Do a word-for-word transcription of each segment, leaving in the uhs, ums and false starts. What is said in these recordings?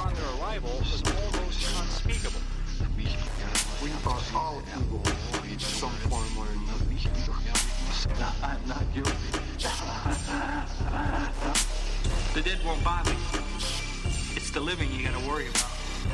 upon their arrival was almost unspeakable. We are all evil in some form or another. I'm not guilty. The dead won't bother you. It's the living you gotta worry about.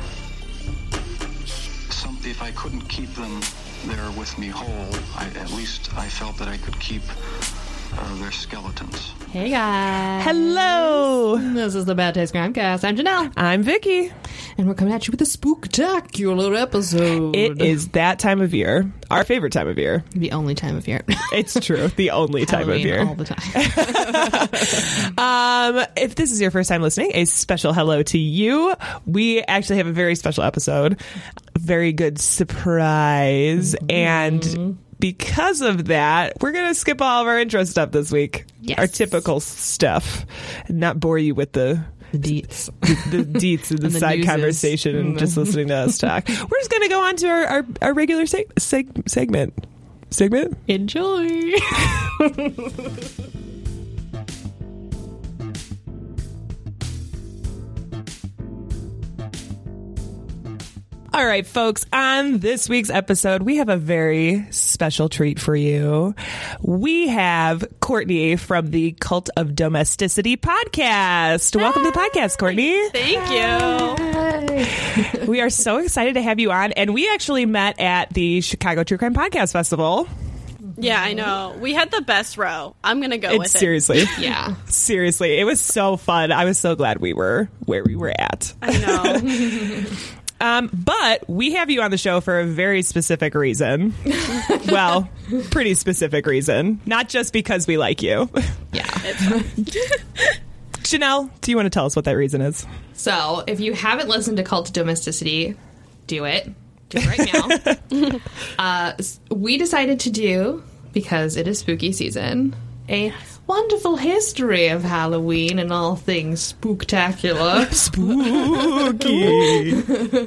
Some, if I couldn't keep them there with me whole, I, at least I felt that I could keep uh, their skeletons. Hey guys. Hello. This is the Bad Taste Crimecast. I'm Janelle. I'm Vicky. And we're coming at you with a spooktacular episode. It is that time of year. Our favorite time of year. The only time of year. It's true. The only time Halloween of year. all the time. um, if this is your first time listening, a special hello to you. We actually have a very special episode. A very good surprise. Mm-hmm. And because of that, we're going to skip all of our intro stuff this week. Yes. Our typical stuff. And not bore you with the... The deets. The, the deets and the, and the side newses. conversation and just listening to us talk. We're just going to go on to our, our, our regular seg- seg- segment. Segment? Enjoy. All right, folks, on this week's episode, we have a very special treat for you. We have Courtney from the Cult of Domesticity podcast. Hi. Welcome to the podcast, Courtney. Thank you. We are so excited to have you on, and we actually met at the Chicago True Crime Podcast Festival. Yeah, I know. We had the best row. I'm going to go it's with it. Seriously. Yeah. Seriously. It was so fun. I was so glad we were where we were at. I know. Um, but we have you on the show for a very specific reason. Well, pretty specific reason. Not just because we like you. Yeah. Janelle, do you want to tell us what that reason is? So, if you haven't listened to Cult of Domesticity, do it. Do it right now. uh, we decided to do, because it is spooky season, a wonderful history of Halloween and all things spooktacular. Spooky.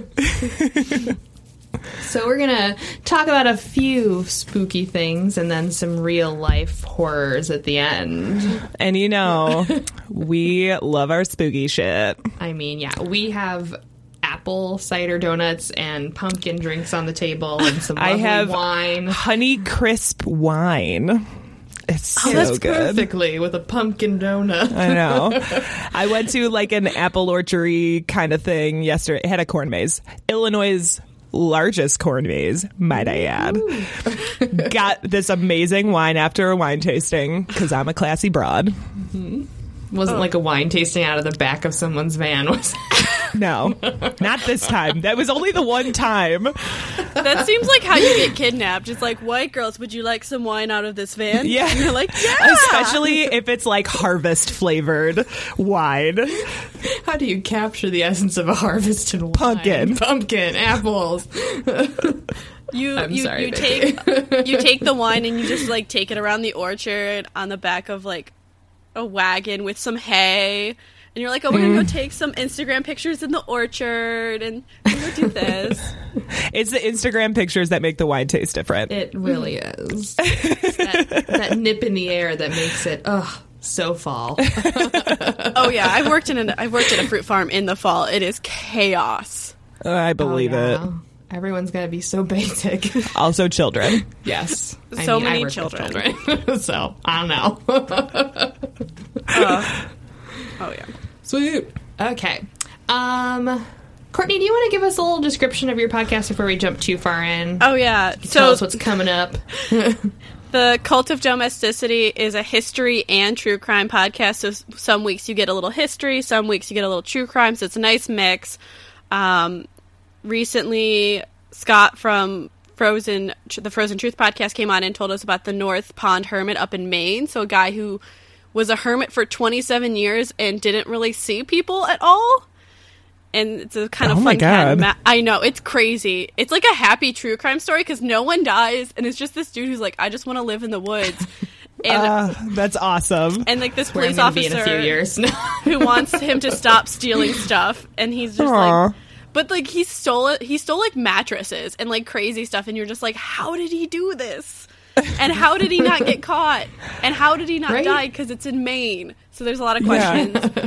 So we're going to talk about a few spooky things and then some real life horrors at the end. And you know, we love our spooky shit. I mean, yeah, we have apple cider donuts and pumpkin drinks on the table and some lovely I have wine. Honey Crisp wine. It's so oh, that's good. Perfectly with a pumpkin donut. I know. I went to like an apple orchard kind of thing yesterday. It had a corn maze. Illinois' largest corn maze, might I add. Got this amazing wine after a wine tasting because I'm a classy broad. Mm-hmm. Wasn't oh. like a wine tasting out of the back of someone's van, was it? No, not this time. That was only the one time. That seems like how you get kidnapped. It's like, white girls, would you like some wine out of this van? Yeah. And you're like, yeah. Especially if it's like harvest flavored wine. How do you capture the essence of a harvested wine? Pumpkin. Pumpkin, apples. You I'm you, sorry, you Vicky. take you take the wine and you just like take it around the orchard on the back of like a wagon with some hay, and you're like, oh, we're gonna go take some Instagram pictures in the orchard, and we're gonna do this. It's the Instagram pictures that make the wine taste different. It really is. It's that, that nip in the air that makes it, ugh, so fall. Oh yeah, I've worked in an I've worked at a fruit farm in the fall. It is chaos. I believe oh, yeah. it. Everyone's got to be so basic. Also children. Yes. So I mean, many I children. children. So, I don't know. uh, oh, yeah. Sweet. Okay. Um, Courtney, do you want to give us a little description of your podcast before we jump too far in? Oh, yeah. Tell so, us what's coming up. The Cult of Domesticity is a history and true crime podcast. So some weeks you get a little history, some weeks you get a little true crime. So it's a nice mix. Um... Recently, Scott from Frozen, the Frozen Truth podcast came on and told us about the North Pond Hermit up in Maine. So a guy who was a hermit for twenty-seven years and didn't really see people at all. And it's a kind of oh fun my God. Ma- I know, it's crazy. It's like a happy true crime story because no one dies. And it's just this dude who's like, I just want to live in the woods. And, uh, that's awesome. And like this Where police I'm officer be in a few years. who wants him to stop stealing stuff. And he's just Aww. like... But, like, he stole it. He stole, like, mattresses and, like, crazy stuff. And you're just like, how did he do this? And how did he not get caught? And how did he not right? die? Because it's in Maine. So there's a lot of questions. Yeah.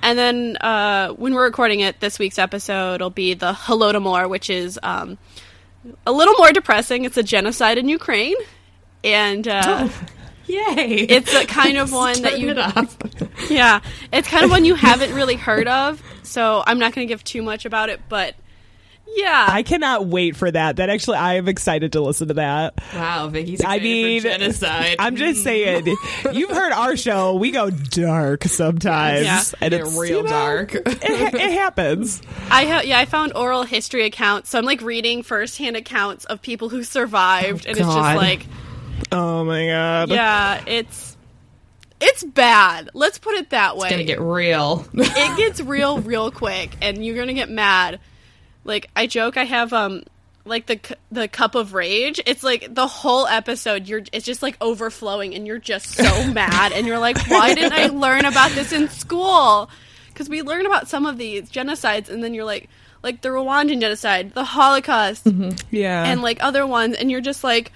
And then uh, when we're recording it, this week's episode will be the Holodomor, which is um, a little more depressing. It's a genocide in Ukraine. And uh, oh, yay! It's a kind of one that you... It off. Yeah, it's kind of one you haven't really heard of, so I'm not going to give too much about it, but yeah. I cannot wait for that. That actually, I am excited to listen to that. Wow, Vicky's I mean, for genocide. I'm just saying, you've heard our show. We go dark sometimes. Yeah. And Get it's real you know, dark. it, it happens. I ha- yeah, I found oral history accounts, so I'm like reading firsthand accounts of people who survived, Oh, and it's just God. like, Oh my God. yeah, it's it's bad. Let's put it that way. It's gonna get real. It gets real real quick, and you're gonna get mad. Like, I joke I have um like the cu- the cup of rage. It's like the whole episode you're it's just like overflowing, and you're just so mad, and you're like, why didn't I learn about this in school? Because we learn about some of these genocides, and then you're like like the Rwandan genocide, the Holocaust, Yeah. and like other ones, and you're just like,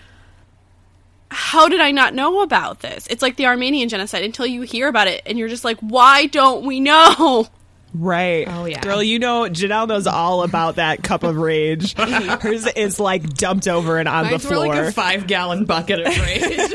how did I not know about this? It's like the Armenian genocide until you hear about it, and you're just like, why don't we know? Right. Oh, yeah. Girl, you know, Janelle knows all about that cup of rage. Hers is like dumped over and on Mine's the more floor. like a five-gallon bucket of rage.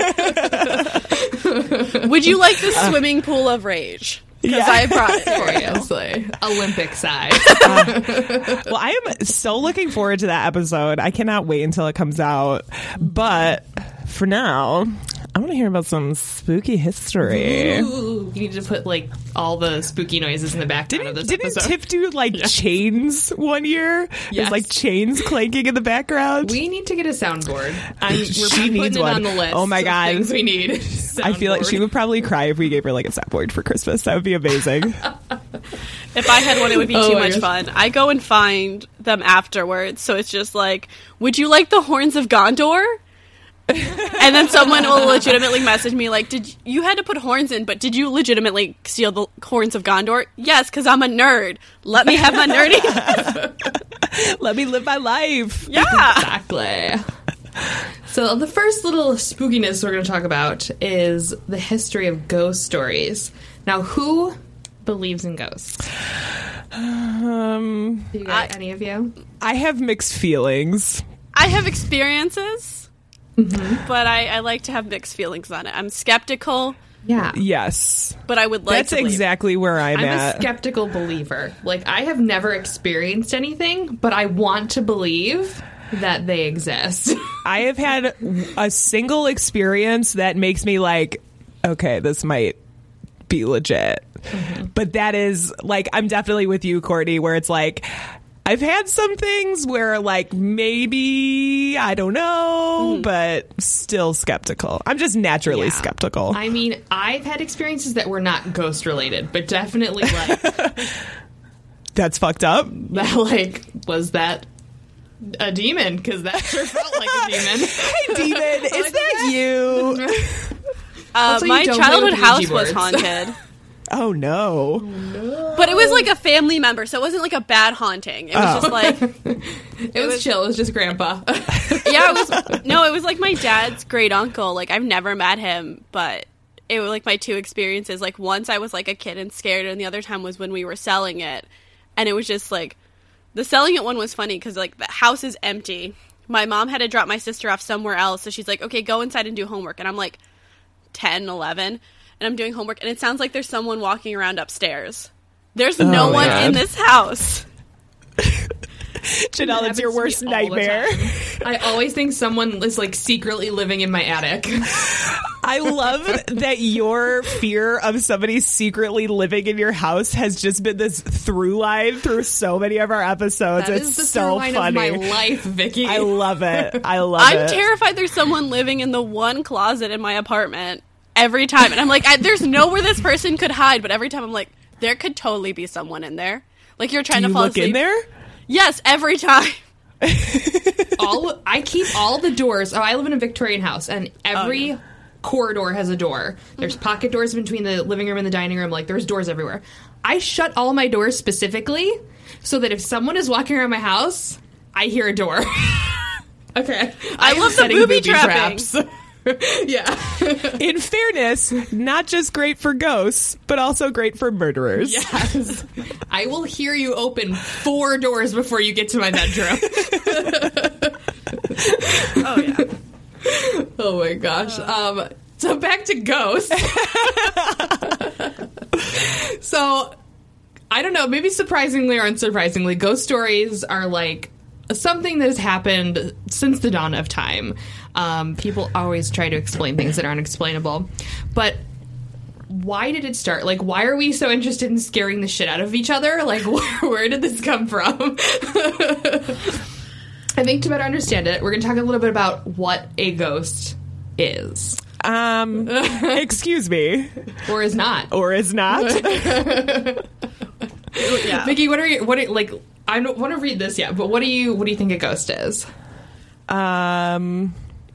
Would you like the swimming pool of rage? Because Yeah. I brought it for you. Seriously. Olympic size. Well, I am so looking forward to that episode. I cannot wait until it comes out. But for now, I want to hear about some spooky history. Ooh, you need to put like all the spooky noises in the background Didn't, of this didn't episode. Tiff do like chains one year? Yes. There's like chains clanking in the background. We need to get a soundboard. I'm, we're She putting needs it one. on the list. Oh my of God. things we need. I feel like she Soundboard. would probably cry if we gave her like a soundboard for Christmas. That would be amazing. If I had one, it would be Oh too my much gosh. fun. I go and find them afterwards, so it's just like, would you like the horns of Gondor? And then someone will legitimately message me like, "Did you had to put horns in? But did you legitimately steal the horns of Gondor?" Yes, because I'm a nerd. Let me have my nerdy. Let me live my life. Yeah. Exactly. So the first little spookiness we're going to talk about is the history of ghost stories. Now, who believes in ghosts? Um, Do you got I- any of you? I have mixed feelings. I have experiences, but I, I like to have mixed feelings on it. I'm skeptical, Yeah. Yes. but I would like That's to believe. exactly where I'm, I'm a at. skeptical believer. Like, I have never experienced anything, but I want to believe that they exist. I have had a single experience that makes me like, okay, this might be legit. But that is like, I'm definitely with you, Courtney, where it's like, I've had some things where like maybe, I don't know, but still skeptical. I'm just naturally Yeah. skeptical. I mean, I've had experiences that were not ghost related, but definitely like That's fucked up. that. Like, was that a demon? Because that sure felt like a demon. Hey, demon, is that you? Uh, Also, you my don't play childhood with house Ouija was boards. haunted. Oh, no. But it was like a family member, so it wasn't like a bad haunting. It was Oh. just like, It was was- chill. It was just grandpa. yeah, it was, no, it was like my dad's great uncle. Like, I've never met him, but it was like my two experiences. Like, once I was like a kid and scared, and the other time was when we were selling it. And it was just like, the selling it one was funny because like the house is empty. My mom had to drop my sister off somewhere else, so she's like, okay, go inside and do homework. And I'm like ten, eleven, and I'm doing homework, and it sounds like there's someone walking around upstairs. There's no Oh, one God. in this house. Janelle, it's your worst Happens to me all the nightmare. time. I always think someone is like secretly living in my attic. I love that your fear of somebody secretly living in your house has just been this through line through so many of our episodes. That it's is the so through line funny. of my life, Vicky. I love it. I love I'm it. terrified there's someone living in the one closet in my apartment every time. And I'm like, I, there's nowhere this person could hide. But every time I'm like, there could totally be someone in there. Like, you're trying Do to you fall look asleep. in there? Yes, every time. all I keep all the doors. Oh, I live in a Victorian house, and every Oh, yeah. corridor has a door. There's pocket doors between the living room and the dining room. Like, there's doors everywhere. I shut all my doors specifically so that if someone is walking around my house, I hear a door. Okay, I am love the setting booby trapping. traps. Yeah. In fairness, not just great for ghosts, but also great for murderers. Yes. I will hear you open four doors before you get to my bedroom. Oh, yeah. Oh, my gosh. Um, so back to ghosts. So, I don't know, maybe surprisingly or unsurprisingly, ghost stories are like something that has happened since the dawn of time. Um, people always try to explain things that aren't explainable. But why did it start? Like, why are we so interested in scaring the shit out of each other? Like, where, where did this come from? I think to better understand it, we're going to talk a little bit about what a ghost is. Um, excuse me. Or is not. Or is not. Yeah. Vicky, what are you, what are, like, I don't want to read this yet, but what do you, what do you think a ghost is? Um...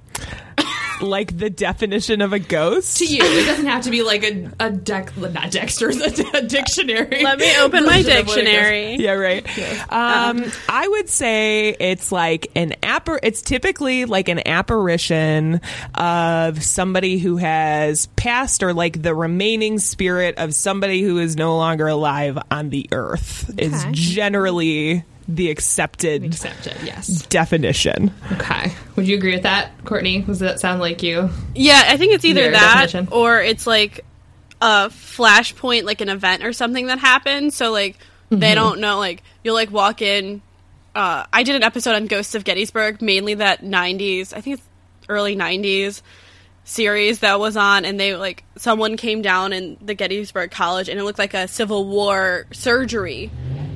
Like the definition of a ghost? To you. It doesn't have to be like a, a deck, not Dexter's, a, a dictionary. Let me open my dictionary. Yeah, right. Um, I would say it's like an appar- it's typically like an apparition of somebody who has passed, or like the remaining spirit of somebody who is no longer alive on the earth. Okay. Is generally the accepted, accepted, yes, definition. Okay. Would you agree with that, Courtney? Does that sound like you? Yeah, I think it's either Your that definition? or it's like a flashpoint, like an event or something that happened. So like mm-hmm. they don't know, like you'll like walk in. Uh, I did an episode on Ghosts of Gettysburg, mainly that nineties, I think it's early nineties series that was on, and they like someone came down in the Gettysburg College and it looked like a Civil War surgery.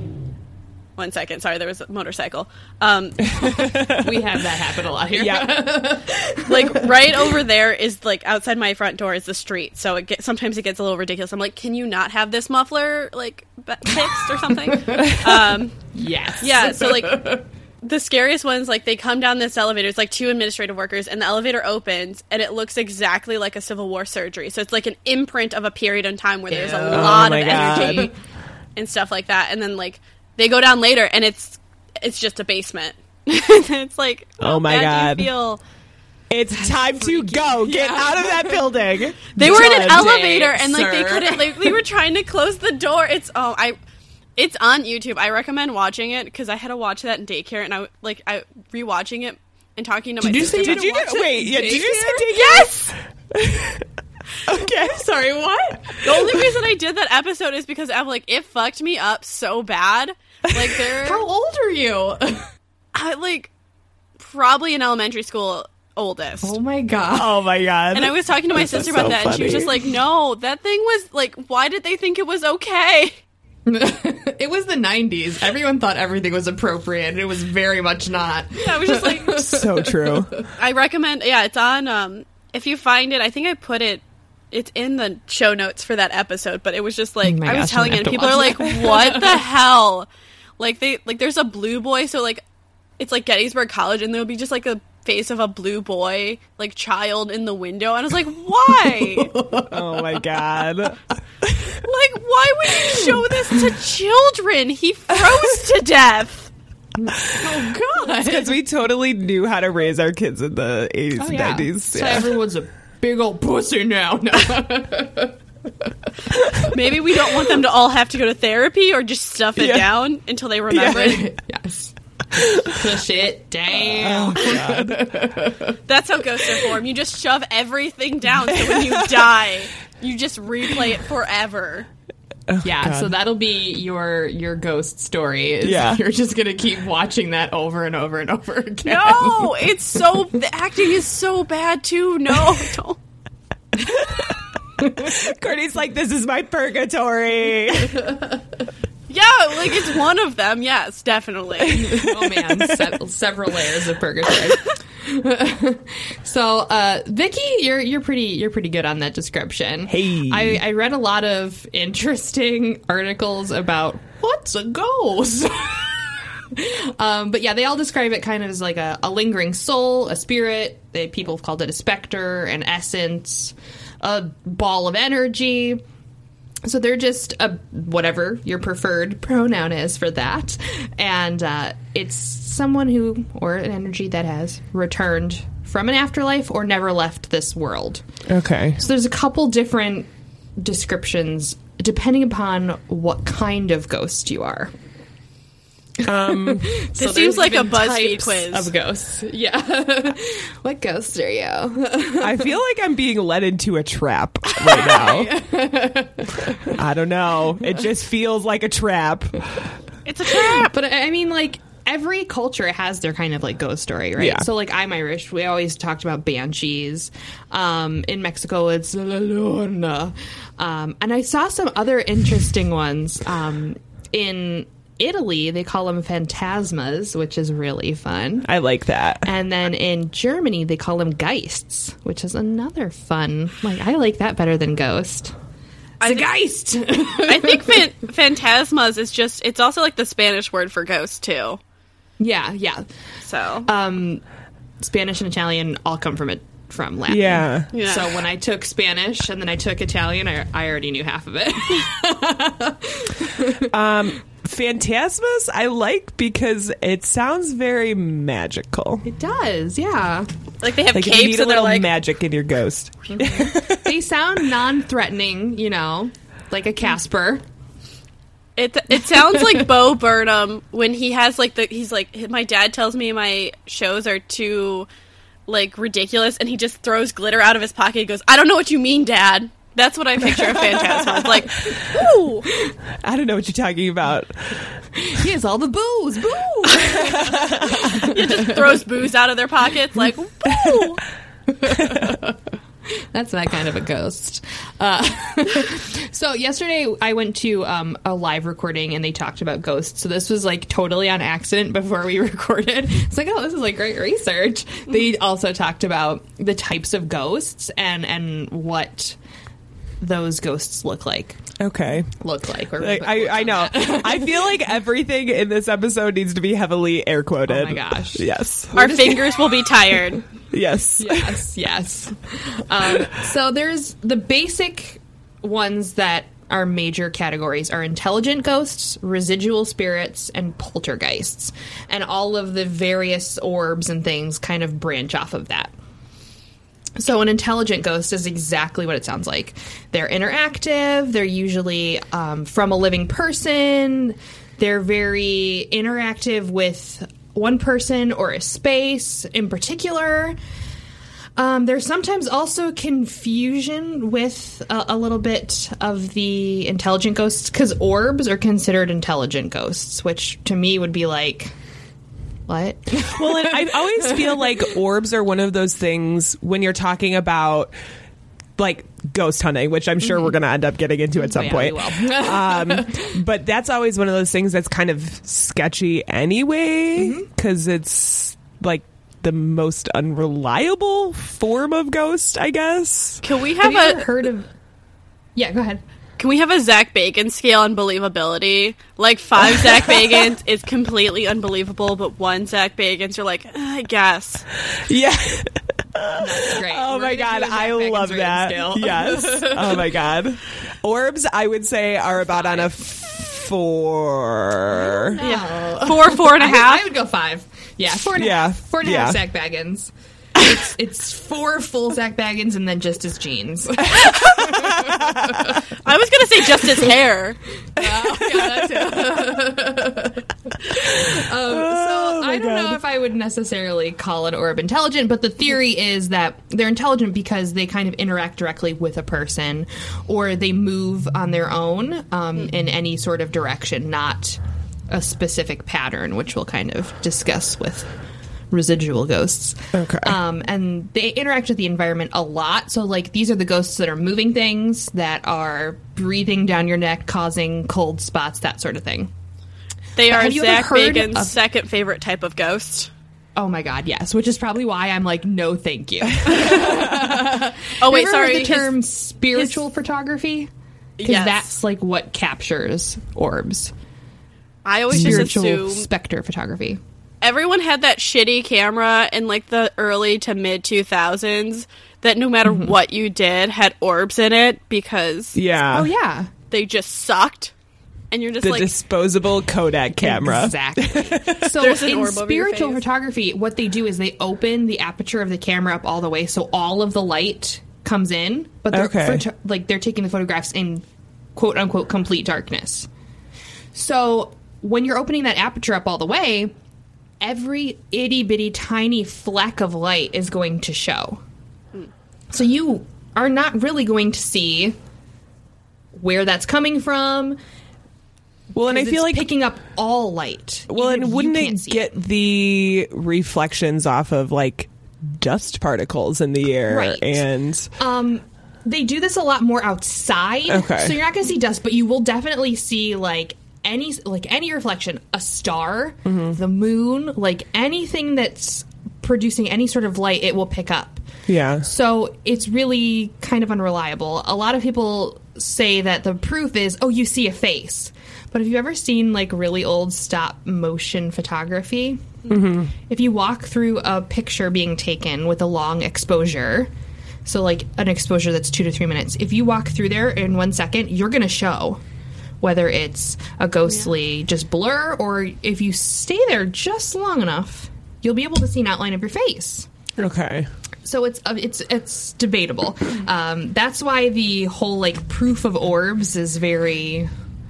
One second. Sorry, there was a motorcycle. Um, we have that happen a lot here. Yeah. Like, right over there is, like, outside my front door is the street. So it get, sometimes it gets a little ridiculous. I'm like, can you not have this muffler, like, fixed or something? Um, yes. Yeah, so, like, the scariest ones, like, they come down this elevator. It's, like, two administrative workers, and the elevator opens, and it looks exactly like a Civil War surgery. So it's, like, an imprint of a period in time where there's a Ew. lot oh of energy God. and stuff like that. And then, like, they go down later, and it's it's just a basement. It's like, oh my God, do you feel? It's time to go. Get yeah. out of that building. They were in an Done, elevator, Jake, and like sir. they couldn't. Like, they were trying to close the door. It's oh, I. It's on YouTube. I recommend watching it because I had to watch that in daycare, and I like I rewatching it and talking to my Did you sister. say Did you watch do, it wait? in Yeah. Did you say Yes. Okay. Sorry, what? The only reason I did that episode is because I'm like, it fucked me up so bad. Like, they're How old are you? I like probably in elementary school, oldest. Oh my God. Oh my God. And I was talking to my This is sister about so that, and she was funny. just like, "No, that thing was like, why did they think it was okay?" It was the nineties. Everyone thought everything was appropriate, and it was very much not. I was just like, so true. I recommend. Yeah, it's on. Um, if you find it, I think I put it. It's in the show notes for that episode, but it was just like Oh my I was gosh, telling I'm it, gonna and have people to are watch like, that. "What the hell?" Like they like there's a blue boy, so like it's like Gettysburg College, and there'll be just like a face of a blue boy, like child in the window, and I was like, "Why?" Oh my God. Like, why would you show this to children? He froze to death. Oh God. Because we totally knew how to raise our kids in the eighties Oh, and yeah. nineties. So Yeah. everyone's a big old pussy now. No. Maybe we don't want them to all have to go to therapy or just stuff it Yeah. down until they remember it. Yes. Push it down. That's how ghosts are formed. You just shove everything down so when you die, you just replay it forever. Yeah, God. so that'll be your your ghost story. Is Yeah. You're just going to keep watching that over and over and over again. No, it's so... The acting is so bad, too. No, don't. Courtney's like, this is my purgatory. Yeah, like, it's one of them. Yes, definitely. Oh man, se- several layers of purgatory. So, uh, Vicky, you're you're pretty you're pretty good on that description. Hey. I, I read a lot of interesting articles about what's a ghost. um, but yeah, they all describe it kind of as like a, a lingering soul, a spirit. They people have called it a specter, an essence, a ball of energy. So they're just a, whatever your preferred pronoun is for that. And uh, it's someone who, or an energy that has returned from an afterlife or never left this world. Okay. So there's a couple different descriptions depending upon what kind of ghost you are. Um, This seems like a BuzzFeed quiz. Of ghosts. Yeah. What ghost are you? I feel like I'm being led into a trap right now. I don't know. It just feels like a trap. It's a trap. But I mean, like, every culture has their kind of like ghost story, right? Yeah. So like I'm Irish. We always talked about banshees. Um, in Mexico, it's La Llorona. Um, and I saw some other interesting ones. Um, in Italy, they call them phantasmas, which is really fun. I like that. And then in Germany, they call them Geists, which is another fun. Like, I like that better than ghost. It's a Geist! I think fan- phantasmas is just, it's also like the Spanish word for ghost, too. Yeah, yeah. So. Um, Spanish and Italian all come from it. From Latin. Yeah. Yeah. So when I took Spanish and then I took Italian, I, I already knew half of it. um, Phantasmas I like because it sounds very magical. It does, yeah. Like they have Like if you capes need a and they're little like, magic in your ghost. They sound non-threatening, you know, like a Casper. It it sounds like Bo Burnham when he has like the, he's like, my dad tells me my shows are too like ridiculous and he just throws glitter out of his pocket and goes, I don't know what you mean, Dad. That's what I picture of Phantasma. It's like, ooh. I don't know what you're talking about. He has all the booze, boo! He just throws booze out of their pockets like, boo! That's that kind of a ghost. Uh, so yesterday I went to um, a live recording and they talked about ghosts. So this was like totally on accident before we recorded. It's like, oh, this is like great research. They also talked about the types of ghosts and, and what those ghosts look like. Okay. Look like. Or Like, I, I know. I feel like everything in this episode needs to be heavily air quoted. Oh my gosh. Yes. Our fingers will be tired. Yes. Yes, yes. Um, so there's the basic ones that are major categories are intelligent ghosts, residual spirits, and poltergeists. And all of the various orbs and things kind of branch off of that. So an intelligent ghost is exactly what it sounds like. They're interactive. They're usually um, from a living person. They're very interactive with one person or a space in particular. Um, there's sometimes also confusion with a, a little bit of the intelligent ghosts because orbs are considered intelligent ghosts, which to me would be like, what? Well, and I always feel like orbs are one of those things when you're talking about like ghost hunting, which I'm sure mm-hmm. we're going to end up getting into at some oh, yeah, point. We will. um, but that's always one of those things that's kind of sketchy anyway, because mm-hmm. it's like the most unreliable form of ghost, I guess. Can we have, have a you ever heard of? Yeah, go ahead. Can we have a Zach Bagans scale on believability? Like five Zach Bagans is completely unbelievable, but one Zach Bagans, you're like, eh, I guess. Yeah. That's great. Oh We're my gonna god, do a Zach I Bagans love rating that. scale. Yes. Oh my god. Orbs, I would say, are about on a four. Yeah. Four, four and a I would- half. I would go five. Yeah, four and a Yeah, half. Four and a yeah. half Zach Baggins. It's, it's four full Zach Baggins and then just his jeans. I was going to say just his hair. Oh, yeah, that too. um, so I don't know if I would necessarily call an orb intelligent, but the theory is that they're intelligent because they kind of interact directly with a person, or they move on their own um, in any sort of direction, not a specific pattern, which we'll kind of discuss with residual ghosts. Okay. Um, and they interact with the environment a lot. So, like, these are the ghosts that are moving things, that are breathing down your neck, causing cold spots, that sort of thing. They But are have you ever Zach heard Bagans' of- second favorite type of ghost. Oh my god, yes. Which is probably why I'm like, no, thank you. Oh, Have wait, you ever sorry. heard the his- term spiritual photography? Because Yes. that's like what captures orbs. I always just Spiritual assume specter photography. everyone had that shitty camera in like the early to mid two thousands that no matter Mm-hmm. what you did had orbs in it because Yeah. Oh yeah. they just sucked and you're just The like, disposable Kodak camera. Exactly. So There's an in orb over your spiritual face. photography, what they do is they open the aperture of the camera up all the way, so all of the light comes in, but they're Okay. photo- like they're taking the photographs in quote unquote complete darkness. So when you're opening that aperture up all the way, every itty bitty tiny fleck of light is going to show. So you are not really going to see where that's coming from. Well, and I 'cause feel it's like picking up all light. well, even if and you wouldn't can't it see get the reflections off of like dust particles in the air? Right. And Um, they do this a lot more outside. Okay. So you're not going to see dust, but you will definitely see like any like any reflection, a star, Mm-hmm. the moon, like anything that's producing any sort of light, it will pick up. yeah, So it's really kind of unreliable. A lot of people say that the proof is, oh, you see a face. But have you ever seen like really old stop motion photography? Mm-hmm. If you walk through a picture being taken with a long exposure, so like an exposure that's two to three minutes, if you walk through there in one second, you're going to show whether it's a ghostly just blur or if you stay there just long enough, you'll be able to see an outline of your face. okay. So it's uh, it's it's debatable. Um, that's why the whole like proof of orbs is very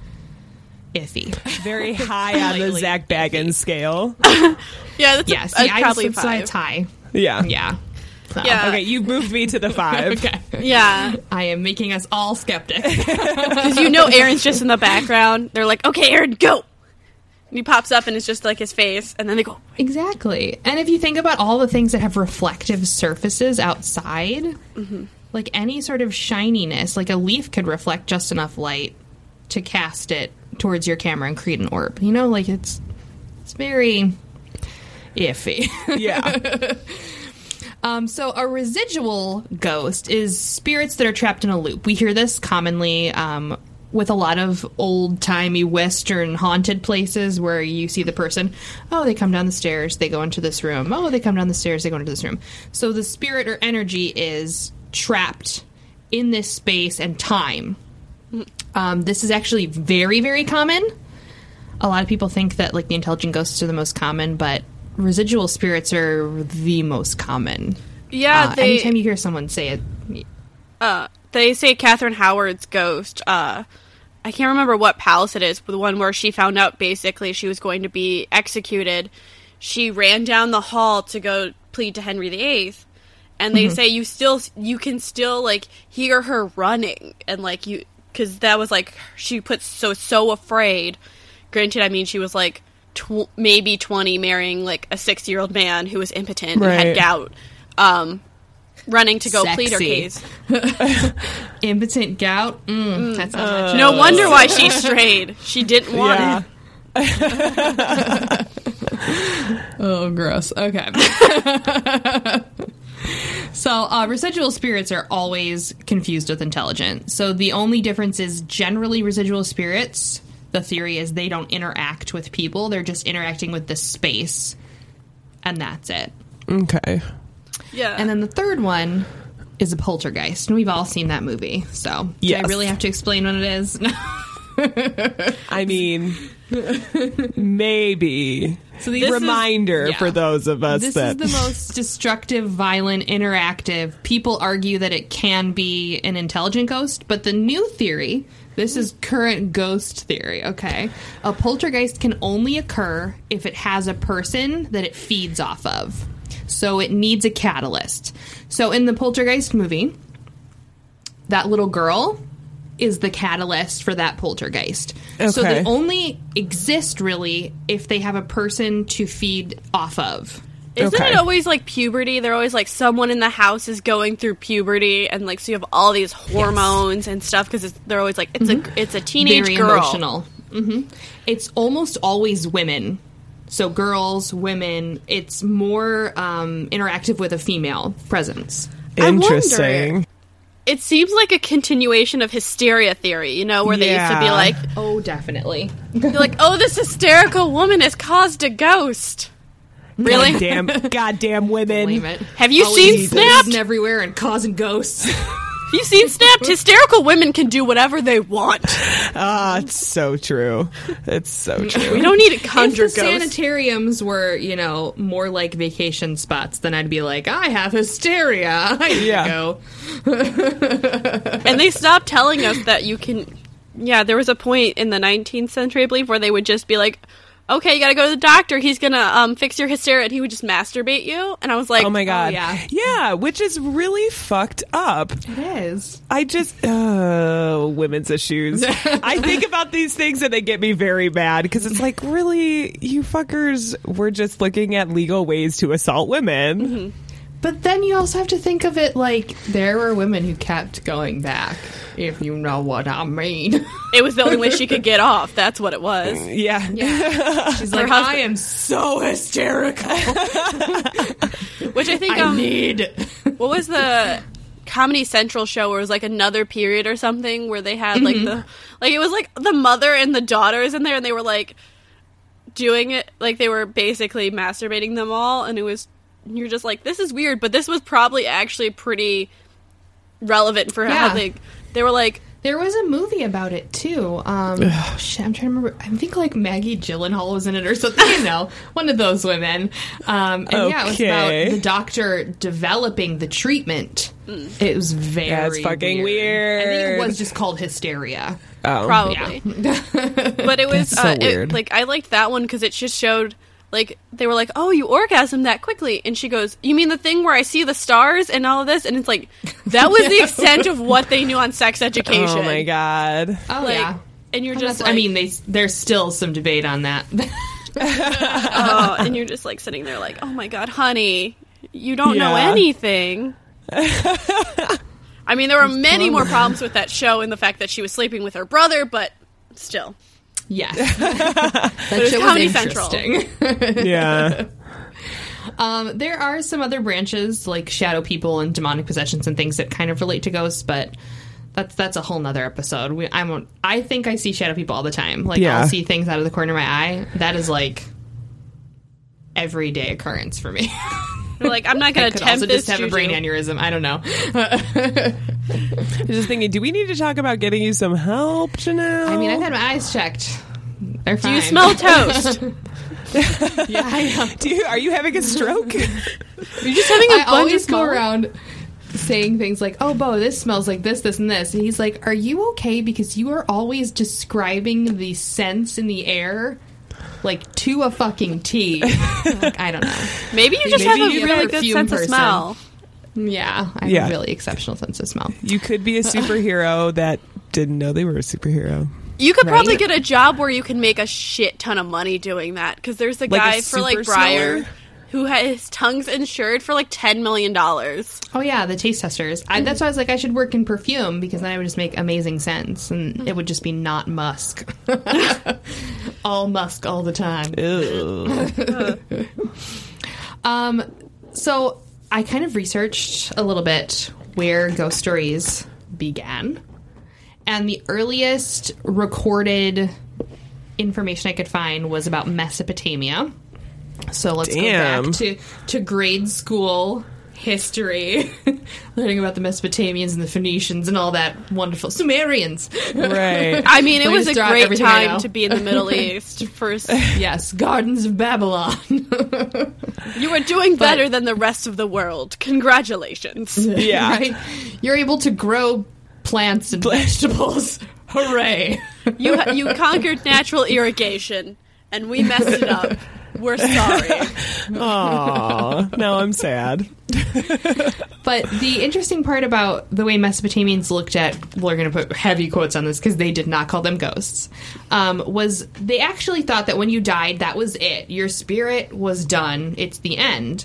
iffy. Very high on the Slightly Zach Baggins scale. yeah, that's Yeah, a, see, a, I probably that's why five. it's high. Yeah. Yeah. So, Yeah. Okay, you've moved me to the five. Okay. Yeah, I am making us all skeptic. because you know Aaron's just in the background. They're like, okay, Aaron, go. And he pops up and it's just like his face, and then they go, Exactly. And if you think about all the things that have reflective surfaces outside, Mm-hmm. like any sort of shininess, like a leaf could reflect just enough light to cast it towards your camera and create an orb. You know, like it's it's very iffy. Yeah. Um, so a residual ghost is spirits that are trapped in a loop. We hear this commonly um, with a lot of old-timey Western haunted places where you see the person, oh, they come down the stairs, they go into this room. Oh, they come down the stairs, they go into this room. So the spirit or energy is trapped in this space and time. Um, this is actually very, very common. A lot of people think that like the intelligent ghosts are the most common, but residual spirits are the most common. yeah, Uh, they anytime you hear someone say it, uh, they say Catherine Howard's ghost. Uh, I can't remember what palace it is, but the one where she found out basically she was going to be executed. She ran down the hall to go plead to Henry the Eighth, and they say you still you can still like hear her running, and like you because that was like she put so so afraid. Granted, I mean she was like tw- maybe twenty, marrying like a sixty year old man who was impotent and Right. had gout. Um, running to go plead her Sexy. case. impotent gout. Mm, that sounds like No wonder why she strayed. She didn't want Yeah. it. Oh, gross. Okay. So, uh, residual spirits are always confused with intelligent. So, the only difference is generally residual spirits, the theory is they don't interact with people, they're just interacting with the space. And that's it. Okay. Yeah. And then the third one is a poltergeist. And we've all seen that movie. So, Yes. do I really have to explain what it is? I mean, maybe. So these Reminder yeah. for those of us This that is the most destructive, violent, interactive. People argue that it can be an intelligent ghost, but the new theory, this is current ghost theory, okay? A poltergeist can only occur if it has a person that it feeds off of. So it needs a catalyst. So in the Poltergeist movie, that little girl is the catalyst for that poltergeist. So Okay. they only exist really if they have a person to feed off of. Isn't Okay. it always like puberty? They're always like someone in the house is going through puberty, and like so you have all these hormones and stuff because they're always like it's a it's a teenage Very girl. emotional. hmm It's almost always women. So girls, women. It's more um, interactive with a female presence. I wonder. interesting. It seems like a continuation of hysteria theory, you know, where they used to be Yeah. like, Oh, definitely. they're like, oh, this hysterical woman has caused a ghost. Really? Goddamn, goddamn women. Blame it. Have you Always seen Snapped? bleeding everywhere and causing ghosts. If you've seen Snapped, hysterical women can do whatever they want. Ah, it's so true. It's so true. We don't need to If conjure the ghosts. sanitariums were, you know, more like vacation spots, then I'd be like, I have hysteria. I need Yeah. to go. And they stopped telling us that you can... Yeah, there was a point in the nineteenth century, I believe, where they would just be like, okay, you gotta go to the doctor. He's gonna um, fix your hysteria, and he would just masturbate you. And I was like, Oh my god. yeah. Yeah, which is really fucked up. It is. I just uh women's issues. I think about these things and they get me very mad because it's like, really, you fuckers were just looking at legal ways to assault women. Mm-hmm. But then you also have to think of it like there were women who kept going back, if you know what I mean. it was the only way she could get off. That's what it was. Yeah. Yeah. She's like, husband- I am so hysterical. Which I think, I um, need. what was the Comedy Central show where it was like another period or something where they had like the, like it was like the mother and the daughters in there and they were like doing it, like they were basically masturbating them all, and it was, you're just like, this is weird, but this was probably actually pretty relevant for Yeah. how they, they were like, There was a movie about it too. Um, oh, shit, I'm trying to remember. I think like Maggie Gyllenhaal was in it or something. You know, one of those women. Um, and yeah, it was Okay. about the doctor developing the treatment. It was very That's fucking weird. I think weird. it was just called Hysteria. Oh. probably. But it was That's so uh, it- weird. like I liked that one because it just showed like they were like, oh, you orgasm that quickly, and she goes, you mean the thing where I see the stars and all of this? And it's like that was the extent of what they knew on sex education. Oh my god. Oh Like, yeah. and you're And just that's- like, I mean, they, there's still some debate on that. oh, and you're just like sitting there like, oh my god, honey, you don't know Yeah. anything. I mean, there were many more problems with that show and the fact that she was sleeping with her brother, but still. Yes. That was show Comedy was Central. interesting. Yeah. Um, there are some other branches like shadow people and demonic possessions and things that kind of relate to ghosts, but that's that's a whole nother episode. We, I'm I think I see shadow people all the time. Like Yeah. I'll see things out of the corner of my eye. That is like everyday occurrence for me. You're like, I'm not going I to could attempt also this. just have a brain juju. aneurysm. I don't know. I'm just thinking, do we need to talk about getting you some help, Janelle? I mean, I've had my eyes checked. They're Do fine. you smell toast? Yeah, I am. Do you, are you having a stroke? You're just having a I bunch always of go small- around saying things like, "Oh, Bo, this smells like this, this, and this," and he's like, "Are you okay? Because you are always describing the scents in the air." Like to a fucking T. Like, I don't know. Maybe you just Maybe have a you really have a good fume sense of person. smell. Yeah, I have Yeah. a really exceptional sense of smell. You could be a superhero that didn't know they were a superhero. You could probably Right. get a job where you can make a shit ton of money doing that. Because there's a Like a guy for like super Breyer smeller? who has his tongue's insured for like ten million dollars. Oh yeah, the taste testers. I, that's why I was like, I should work in perfume because then I would just make amazing scents, and it would just be not musk, all musk all the time. Ew. Um, so I kind of researched a little bit where ghost stories began, and the earliest recorded information I could find was about Mesopotamia. So let's Damn. go back to, to grade school history, learning about the Mesopotamians and the Phoenicians and all that wonderful Sumerians. Right. I mean, it Let me was a just throw out great everything I know. time to be in the Middle East. First, Yes, Gardens of Babylon. you were doing better than the rest of the world. Congratulations. Yeah. Right? You're able to grow plants and vegetables. Hooray. You you conquered natural irrigation, and we messed it up. We're sorry. Aw. Now I'm sad. But the interesting part about the way Mesopotamians looked at, we're going to put heavy quotes on this because they did not call them ghosts, um, was they actually thought that when you died, that was it. Your spirit was done. It's the end.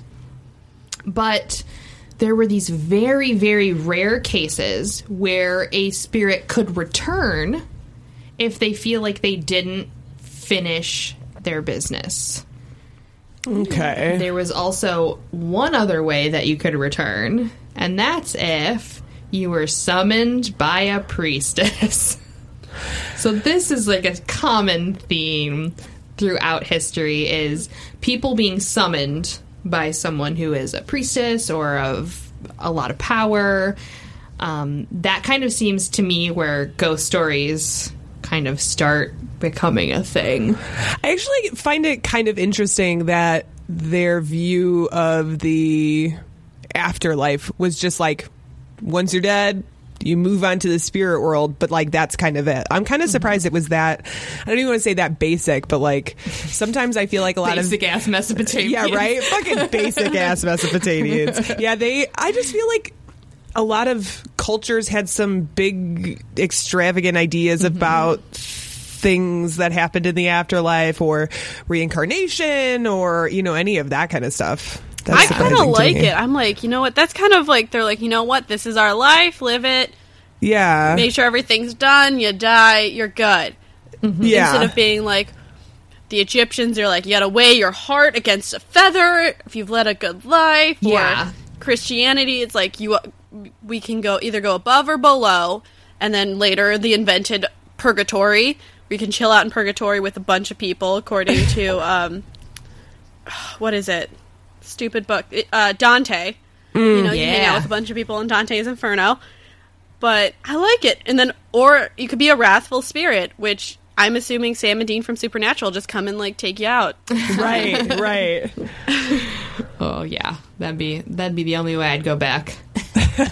But there were these very, very rare cases where a spirit could return if they feel like they didn't finish their business. Okay. There was also one other way that you could return, and that's if you were summoned by a priestess. So this is like a common theme throughout history, is people being summoned by someone who is a priestess or of a lot of power. Um, that kind of seems to me where ghost stories kind of start becoming a thing. I actually find it kind of interesting that their view of the afterlife was just like, once you're dead, you move on to the spirit world, but like that's kind of it. I'm kind of surprised it was that. I don't even want to say that basic, but like sometimes I feel like a lot basic of ass Mesopotamians. Yeah, right. Fucking basic ass Mesopotamians. Yeah, they. I just feel like a lot of cultures had some big extravagant ideas mm-hmm. about things that happened in the afterlife or reincarnation or you know any of that kind of stuff. That's I kind of like it. I'm like, you know what? That's kind of like, they're like, you know what? This is our life. Live it. Yeah. Make sure everything's done. You die. You're good. Mm-hmm. Yeah. Instead of being like, the Egyptians are like, you gotta weigh your heart against a feather if you've led a good life. Yeah. Or Christianity, it's like, you, we can go either go above or below. And then later, they invented purgatory. We can chill out in purgatory with a bunch of people, according to, um, what is it? Stupid book, uh, Dante. Mm, you know, you yeah. hang out with a bunch of people in Dante's Inferno. But I like it. And then, or you could be a wrathful spirit, which I'm assuming Sam and Dean from Supernatural just come and like take you out. Right, right. Oh yeah, that'd be that'd be the only way I'd go back. Give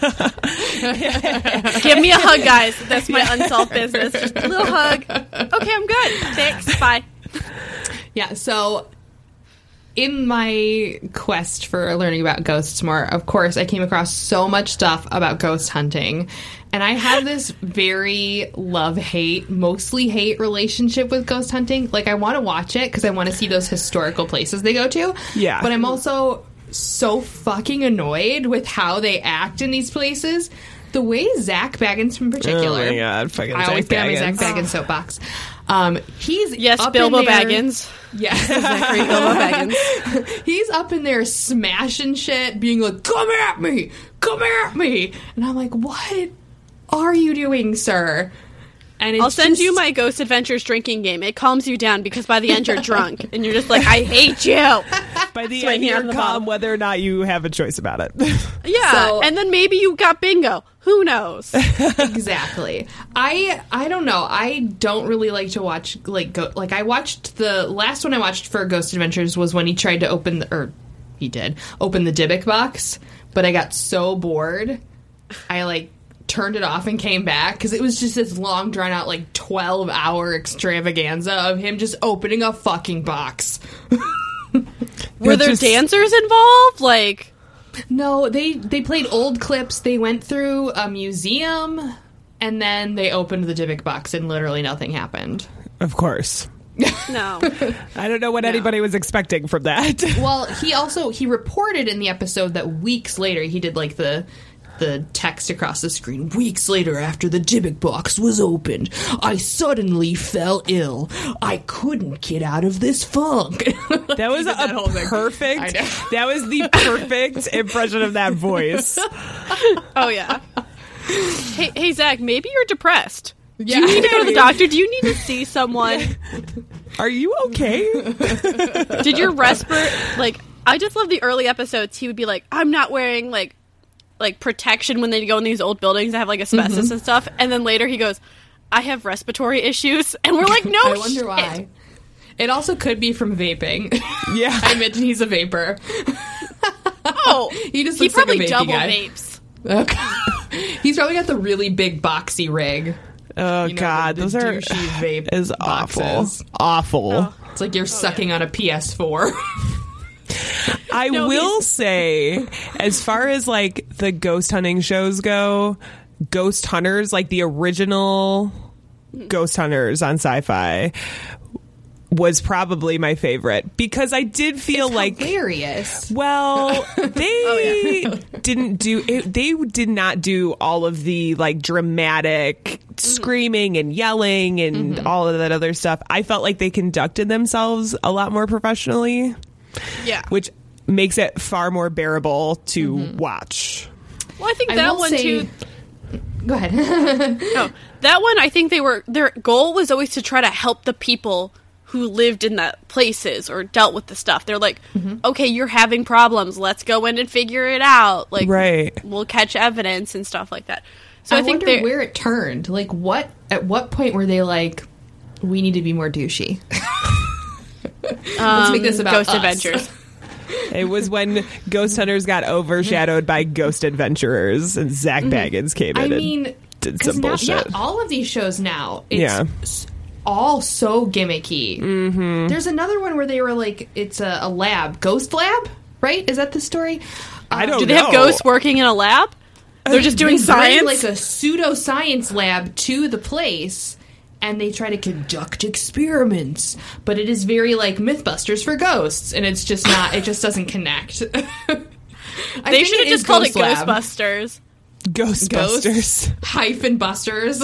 me a hug, guys. That's my unsolved business. Just a little hug. Okay, I'm good. Thanks. Bye. Yeah. So. In my quest for learning about ghosts more, of course, I came across so much stuff about ghost hunting. And I have this very love-hate, mostly hate relationship with ghost hunting. Like, I want to watch it because I want to see those historical places they go to. Yeah. But I'm also so fucking annoyed with how they act in these places. The way Zach Baggins in particular. Oh my god, fucking I Zach always get on my Zach Baggins. Baggins soapbox. Um, he's Yes, up Bilbo in there, Baggins. Yes, Zachary Bilbo Baggins. He's up in there smashing shit, being like, "Come at me, come at me," and I'm like, "What are you doing, sir?" And it's I'll send just, you my Ghost Adventures drinking game. It calms you down because by the end you're drunk and you're just like, I hate you. By the Swinging end, you're on the calm bottle. whether or not you have a choice about it. Yeah, So- and then maybe you got bingo. Who knows? Exactly. I I don't know. I don't really like to watch like go like I watched the last one I watched for Ghost Adventures was when he tried to open the, or he did open the Dybbuk box, but I got so bored. I like turned it off and came back because it was just this long drawn out like twelve hour extravaganza of him just opening a fucking box. Were there just- dancers involved? Like, No, they they played old clips. They went through a museum and then they opened the Dybbuk box and literally nothing happened. Of course. no. I don't know what anybody was expecting from that. Well, he also he reported in the episode that weeks later he did like the the text across the screen. Weeks later, after the Dybbuk box was opened, I suddenly fell ill. I couldn't get out of this funk. That was He did that whole a thing. I perfect. know. That was the perfect impression of that voice. Oh, yeah. Hey, hey, Zach, maybe you're depressed. Yeah. Do you need to go to the doctor? Do you need to see someone? Are you okay? Did your respiratory, like, I just love the early episodes. He would be like, I'm not wearing, like, like protection when they go in these old buildings that have, like, asbestos Mm-hmm. and stuff. And then later he goes, I have respiratory issues. And we're like, no I wonder shit. why. It also could be from vaping. Yeah. I imagine he's a vapor. Oh, He just he looks like a probably vapey double guy. vapes. Okay. He's probably got the really big boxy rig. Oh You know, God, the- the those are douchey vape is awful. boxes. Awful. Oh. It's like you're sucking on a P S four. I No, will he's- say, as far as like the ghost hunting shows go, Ghost Hunters, like the original Ghost Hunters on Sci-Fi, was probably my favorite because I did feel like hilarious. well, they didn't do it, they did not do all of the like dramatic screaming and yelling and all of that other stuff. I felt like they conducted themselves a lot more professionally, Yeah. which makes it far more bearable to watch. Well, I think I that will one say- too. Go ahead. No, that one. I think they were. Their goal was always to try to help the people who lived in that places or dealt with the stuff. They're like, okay, you're having problems. Let's go in and figure it out. Like, Right. we'll catch evidence and stuff like that. So I, I think wonder they- where it turned. Like, what at what point were they like, we need to be more douchey? Let's make this about Ghost us. Adventures. It was when Ghost Hunters got overshadowed by Ghost Adventurers, and Zach Baggins came in I and mean, did 'cause some now, bullshit. yeah, all of these shows now, it's Yeah. s- all so gimmicky. Mm-hmm. There's another one where they were like, it's a, a lab, Ghost Lab, right? Is that the story? I don't Do they know. have ghosts working in a lab? They're just doing They bring, science? like a pseudoscience lab to the place, and they try to conduct experiments, but it is very like Mythbusters for ghosts, and it's just not. It just doesn't connect. I They think should have it is just called it Ghost Lab. Ghostbusters. Ghostbusters. Ghosts hyphen busters.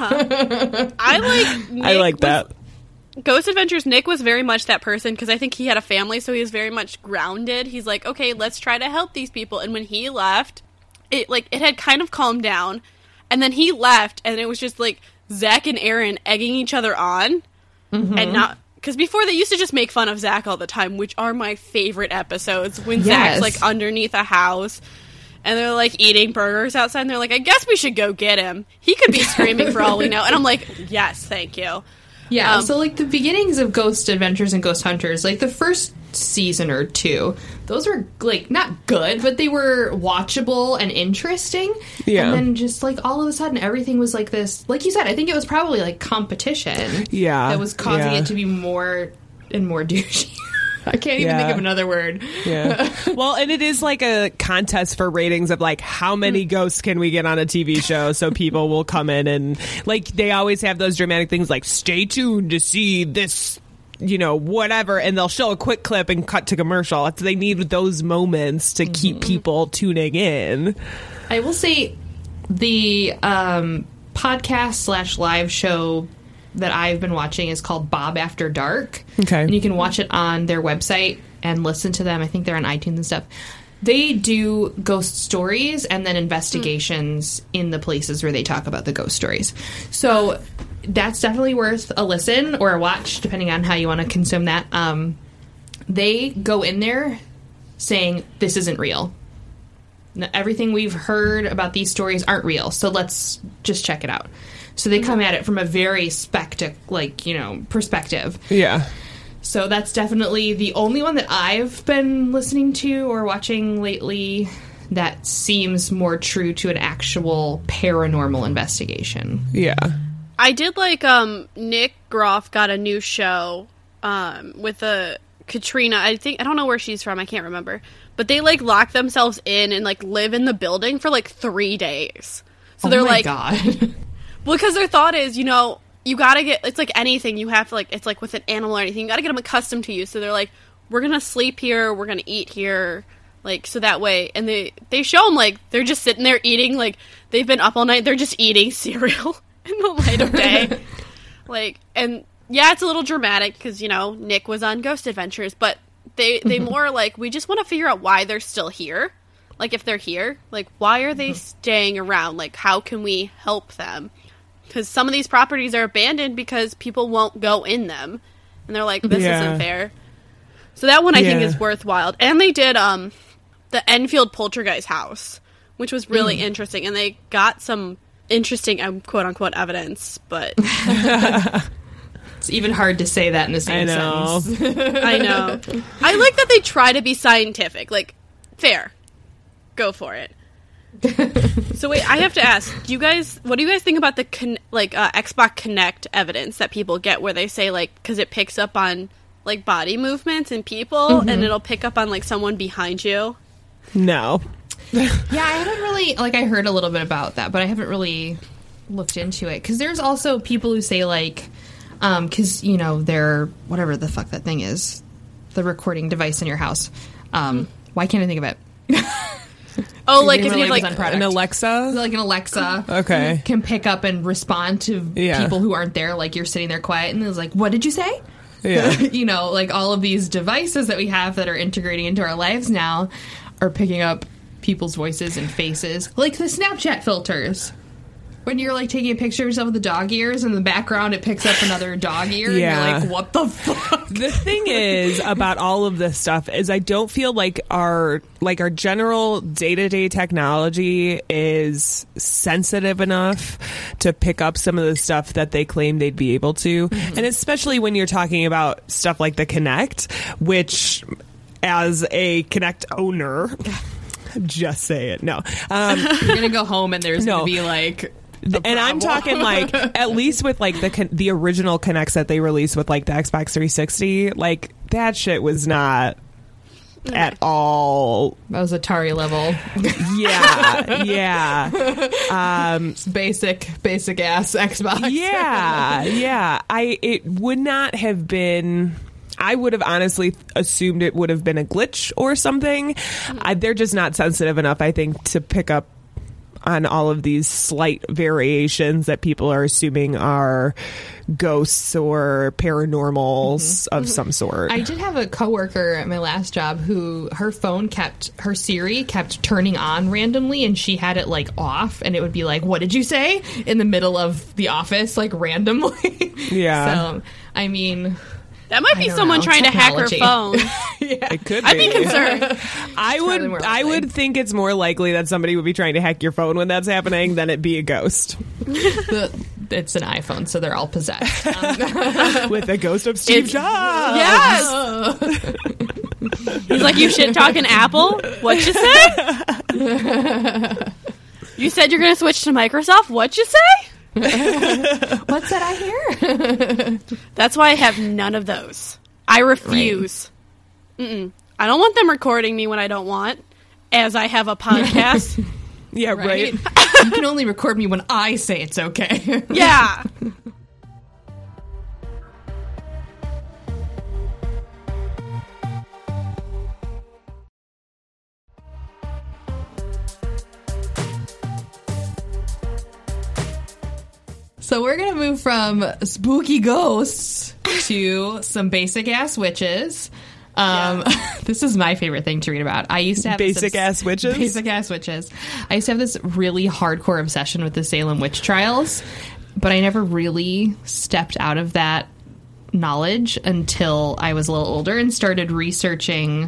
I like Nick I like was- that. Ghost Adventures, Nick was very much that person because I think he had a family, so he was very much grounded. He's like, okay, let's try to help these people. And when he left, it like it had kind of calmed down, and then he left, and it was just like Zach and Aaron egging each other on, and not because before they used to just make fun of Zach all the time, which are my favorite episodes when Yes. Zach's like underneath a house. And they're like eating burgers outside, and they're like, I guess we should go get him. He could be screaming for all we know. And I'm like, yes, thank you. Yeah, Um, so like the beginnings of Ghost Adventures and Ghost Hunters, like the first season or two, those were like not good, but they were watchable and interesting. Yeah. And then just like all of a sudden everything was like this, like you said, I think it was probably like competition. Yeah, That was causing yeah. it to be more and more douchey. I can't even Yeah. think of another word. Yeah. Well, and it is like a contest for ratings of like how many ghosts can we get on a T V show so people will come in and like they always have those dramatic things like stay tuned to see this, you know, whatever, and they'll show a quick clip and cut to commercial. It's, they need those moments to keep people tuning in. I will say the um, podcast slash live show that I've been watching is called Bob After Dark. Okay. And you can watch it on their website and listen to them. I think they're on iTunes and stuff. They do ghost stories and then investigations mm. in the places where they talk about the ghost stories. So that's definitely worth a listen or a watch, depending on how you want to consume that. Um, they go in there saying, this isn't real. N- Everything we've heard about these stories aren't real, so let's just check it out. So they come at it from a very spectac, like, you know, perspective. Yeah. So that's definitely the only one that I've been listening to or watching lately that seems more true to an actual paranormal investigation. Yeah. I did like um Nick Groff got a new show um with a Katrina. I think I don't know where she's from. I can't remember. But they like lock themselves in and like live in the building for like three days. So oh they're my like, God. well, because their thought is, you know, you gotta get. It's like anything. You have to like. It's like with an animal or anything. You gotta get them accustomed to you. So they're like, we're gonna sleep here. We're gonna eat here. Like so that way. And they they show them like they're just sitting there eating. Like they've been up all night. They're just eating cereal in the light of day. Like and yeah, it's a little dramatic because you know Nick was on Ghost Adventures, but they they more like we just want to figure out why they're still here. Like if they're here, like why are they staying around? Like how can we help them? Because some of these properties are abandoned because people won't go in them, and they're like, "This Yeah. isn't fair." So that one I think Yeah. is worthwhile. And they did um, the Enfield Poltergeist house, which was really interesting, and they got some interesting um, quote unquote evidence. But It's even hard to say that in the same I know. sentence. I know I like that they try to be scientific. Like, fair, go for it. So wait, I have to ask, do you guys, what do you guys think about the con- like uh, Xbox Connect evidence that people get where they say like, because it picks up on like body movements and people Mm-hmm. and it'll pick up on like someone behind you? No. Yeah, I haven't really, like, I heard a little bit about that, but I haven't really looked into it. Because there's also people who say, like, because, you know, they're, whatever the fuck that thing is, the recording device in your house. Um, why can't I think of it? Oh, like if Really you like, was on product. An Alexa? Like an Alexa. Okay. Can pick up and respond to Yeah. people who aren't there. Like, you're sitting there quiet, and it's like, what did you say? Yeah. You know, like, all of these devices that we have that are integrating into our lives now are picking up people's voices and faces. Like the Snapchat filters. when you're like taking a picture of yourself with the dog ears, and in the background it picks up another dog ear, Yeah. and you're like, what the fuck? The thing is about all of this stuff is I don't feel like our like our general day-to-day technology is sensitive enough to pick up some of the stuff that they claim they'd be able to. Mm-hmm. And especially when you're talking about stuff like the Kinect, which as a Kinect owner, just say it. No. Um, You're gonna go home and there's No. gonna be like and I'm talking like at least with like the con- the original Kinects that they released with like the Xbox three sixty, like that shit was not at all. that was Atari level. Yeah, yeah, um, basic basic ass Xbox. yeah, yeah. I it would not have been. I would have honestly assumed it would have been a glitch or something. I, they're just not sensitive enough, I think, to pick up on all of these slight variations that people are assuming are ghosts or paranormals mm-hmm. of some sort. I did have a coworker at my last job who her phone kept, her Siri kept turning on randomly, and she had it like off, and it would be like, what did you say? In the middle of the office, like randomly. Yeah. So, I mean... That might be someone know. trying Technology. to hack her phone. Yeah. It could be. I'd be concerned. I would more I likely. would think it's more likely that somebody would be trying to hack your phone when that's happening than it be a ghost. The, it's an iPhone, so they're all possessed. Um, With the ghost of Steve It's- Jobs. Yes. He's like, you shit talking Apple? What'd you say? You said you're going to switch to Microsoft? What'd you say? what's that I hear? That's why I have none of those. I refuse. Mm-mm. I don't want them recording me when I don't want, as I have a podcast. Yeah, right. You can only record me when I say it's okay. Yeah. So we're going to move from spooky ghosts to some basic ass witches. Um, yeah. This is my favorite thing to read about. I used to have basic this, ass witches. Basic ass witches. I used to have this really hardcore obsession with the Salem witch trials, but I never really stepped out of that knowledge until I was a little older and started researching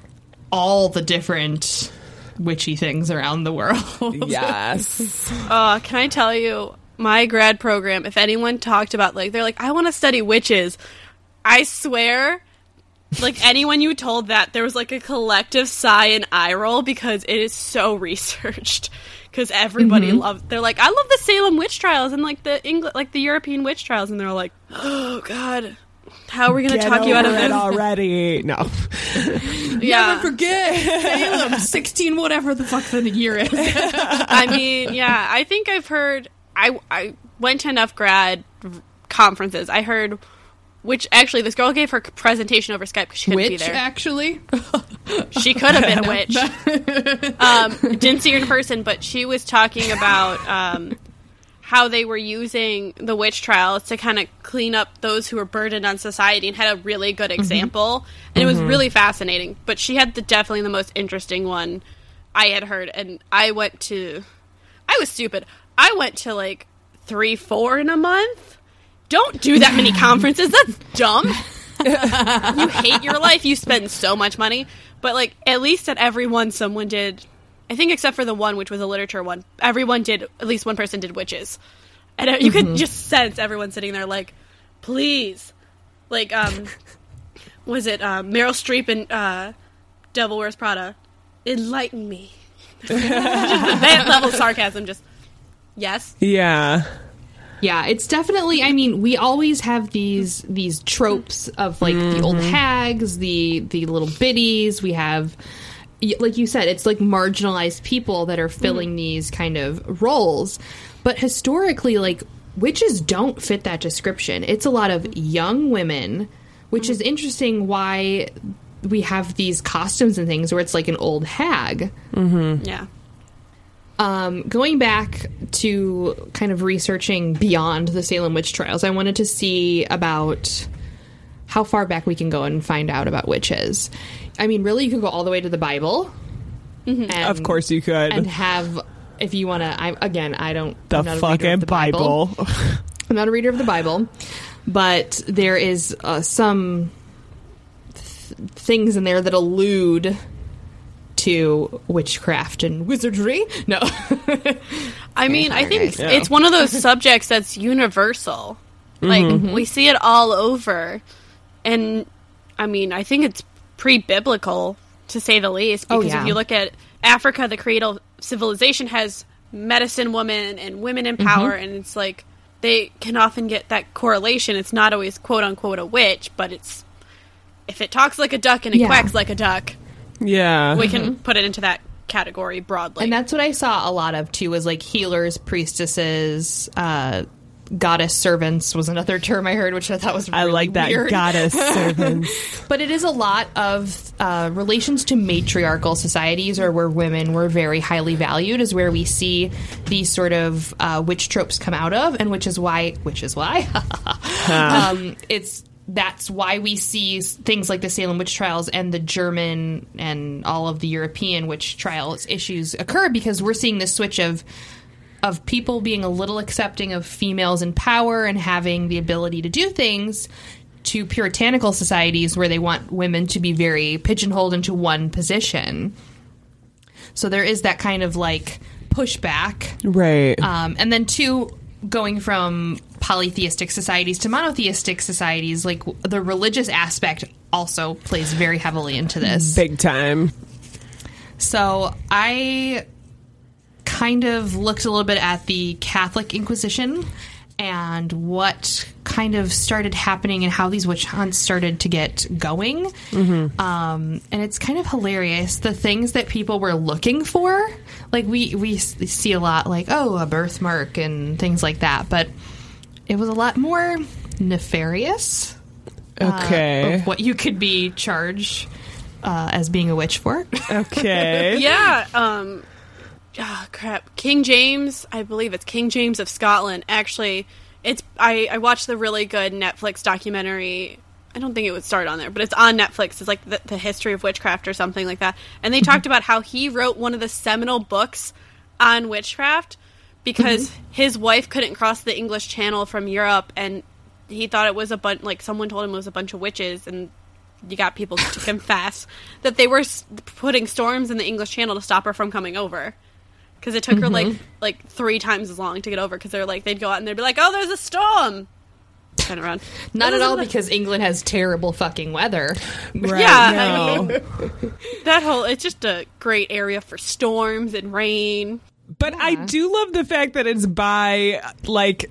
all the different witchy things around the world. Yes. Uh, can I tell you, my grad program, if anyone talked about, like, they're like, I want to study witches, I swear, like, anyone you told that, there was, like, a collective sigh and eye roll because it is so researched. Because everybody mm-hmm. loves, they're like, I love the Salem witch trials and, like, the Engl- like the European witch trials. And they're like, oh, God, how are we going to talk you out of it it already? No. Yeah. Never forget Salem, sixteen whatever the fuck the year is. I mean, yeah, I think I've heard... I, I went to enough grad conferences. I heard, which actually this girl gave her presentation over Skype because she couldn't Witch, be there. Actually, she could have been a witch. um, didn't see her in person, but she was talking about um, how they were using the witch trials to kind of clean up those who were burdened on society, and had a really good example. Mm-hmm. And it was mm-hmm. really fascinating. But she had the definitely the most interesting one I had heard, and I went to. I was stupid. I went to like three, four in a month. Don't do that many conferences. That's dumb. You hate your life. You spend so much money. But like at least at every one, someone did. I think except for the one, which was a literature one. Everyone did. At least one person did witches, and you mm-hmm. could just sense everyone sitting there like, please, like um, was it um, Meryl Streep in uh, Devil Wears Prada? Enlighten me. Just that level of sarcasm. Just. Yes. Yeah. Yeah, it's definitely, I mean, we always have these these tropes of like mm-hmm. the old hags, the the little biddies. We have, like you said, it's like marginalized people that are filling mm-hmm. these kind of roles. But historically, like witches don't fit that description. It's a lot of young women, which mm-hmm. is interesting why we have these costumes and things where it's like an old hag. Mm-hmm. Yeah. Um, going back to kind of researching beyond the Salem witch trials, I wanted to see about how far back we can go and find out about witches. I mean, really, you can go all the way to the Bible. Mm-hmm. And, of course you could. And have if you want to, I again, I don't. The I'm not a reader of fucking the Bible. Bible. I'm not a reader of the Bible, but there is uh, some th- things in there that allude to witchcraft and wizardry. No. I mean, I think guys. it's one of those subjects that's universal. Like, Mm-hmm. we see it all over. And, I mean, I think it's pre-biblical, to say the least. Oh, Because yeah. if you look at Africa, the cradle civilization has medicine women and women in power, Mm-hmm. and it's like, they can often get that correlation. It's not always quote-unquote a witch, but it's, if it talks like a duck and it Yeah. quacks like a duck, Yeah. we can put it into that category broadly. And that's what I saw a lot of too, was like healers, priestesses, uh, goddess servants was another term I heard, which I thought was really I like that, weird. goddess servants. But it is a lot of uh, relations to matriarchal societies, or where women were very highly valued, is where we see these sort of uh, witch tropes come out of, and which is why, which is why, um, it's that's why we see s- things like the Salem witch trials and the German and all of the European witch trials issues occur, because we're seeing this switch of of people being a little accepting of females in power and having the ability to do things, to puritanical societies where they want women to be very pigeonholed into one position. So there is that kind of like pushback. Right. Um, and then two, going from polytheistic societies to monotheistic societies, like the religious aspect also plays very heavily into this. Big time. So I kind of looked a little bit at the Catholic Inquisition and what kind of started happening and how these witch hunts started to get going. Mm-hmm. Um, and it's kind of hilarious. The things that people were looking for, like we, we see a lot like, oh, a birthmark and things like that. But it was a lot more nefarious. Okay. Uh, of what you could be charged uh, as being a witch for. Okay. Yeah, um, oh, crap. King James, I believe it's King James of Scotland. Actually, it's I, I watched the really good Netflix documentary. I don't think it would start on there, but it's on Netflix. It's like the, the history of witchcraft or something like that. And they talked about how he wrote one of the seminal books on witchcraft because his wife couldn't cross the English Channel from Europe, and he thought it was a bunch, like someone told him it was a bunch of witches, and you got people to confess that they were s- putting storms in the English Channel to stop her from coming over. Because it took her like like three times as long to get over. Because they're like, they'd go out and they'd be like, "Oh, there's a storm." Turn around. Not Oh, at all, there's a- because England has terrible fucking weather. Right. Yeah, No. I mean, that whole it's just a great area for storms and rain. But I do love the fact that it's by, like,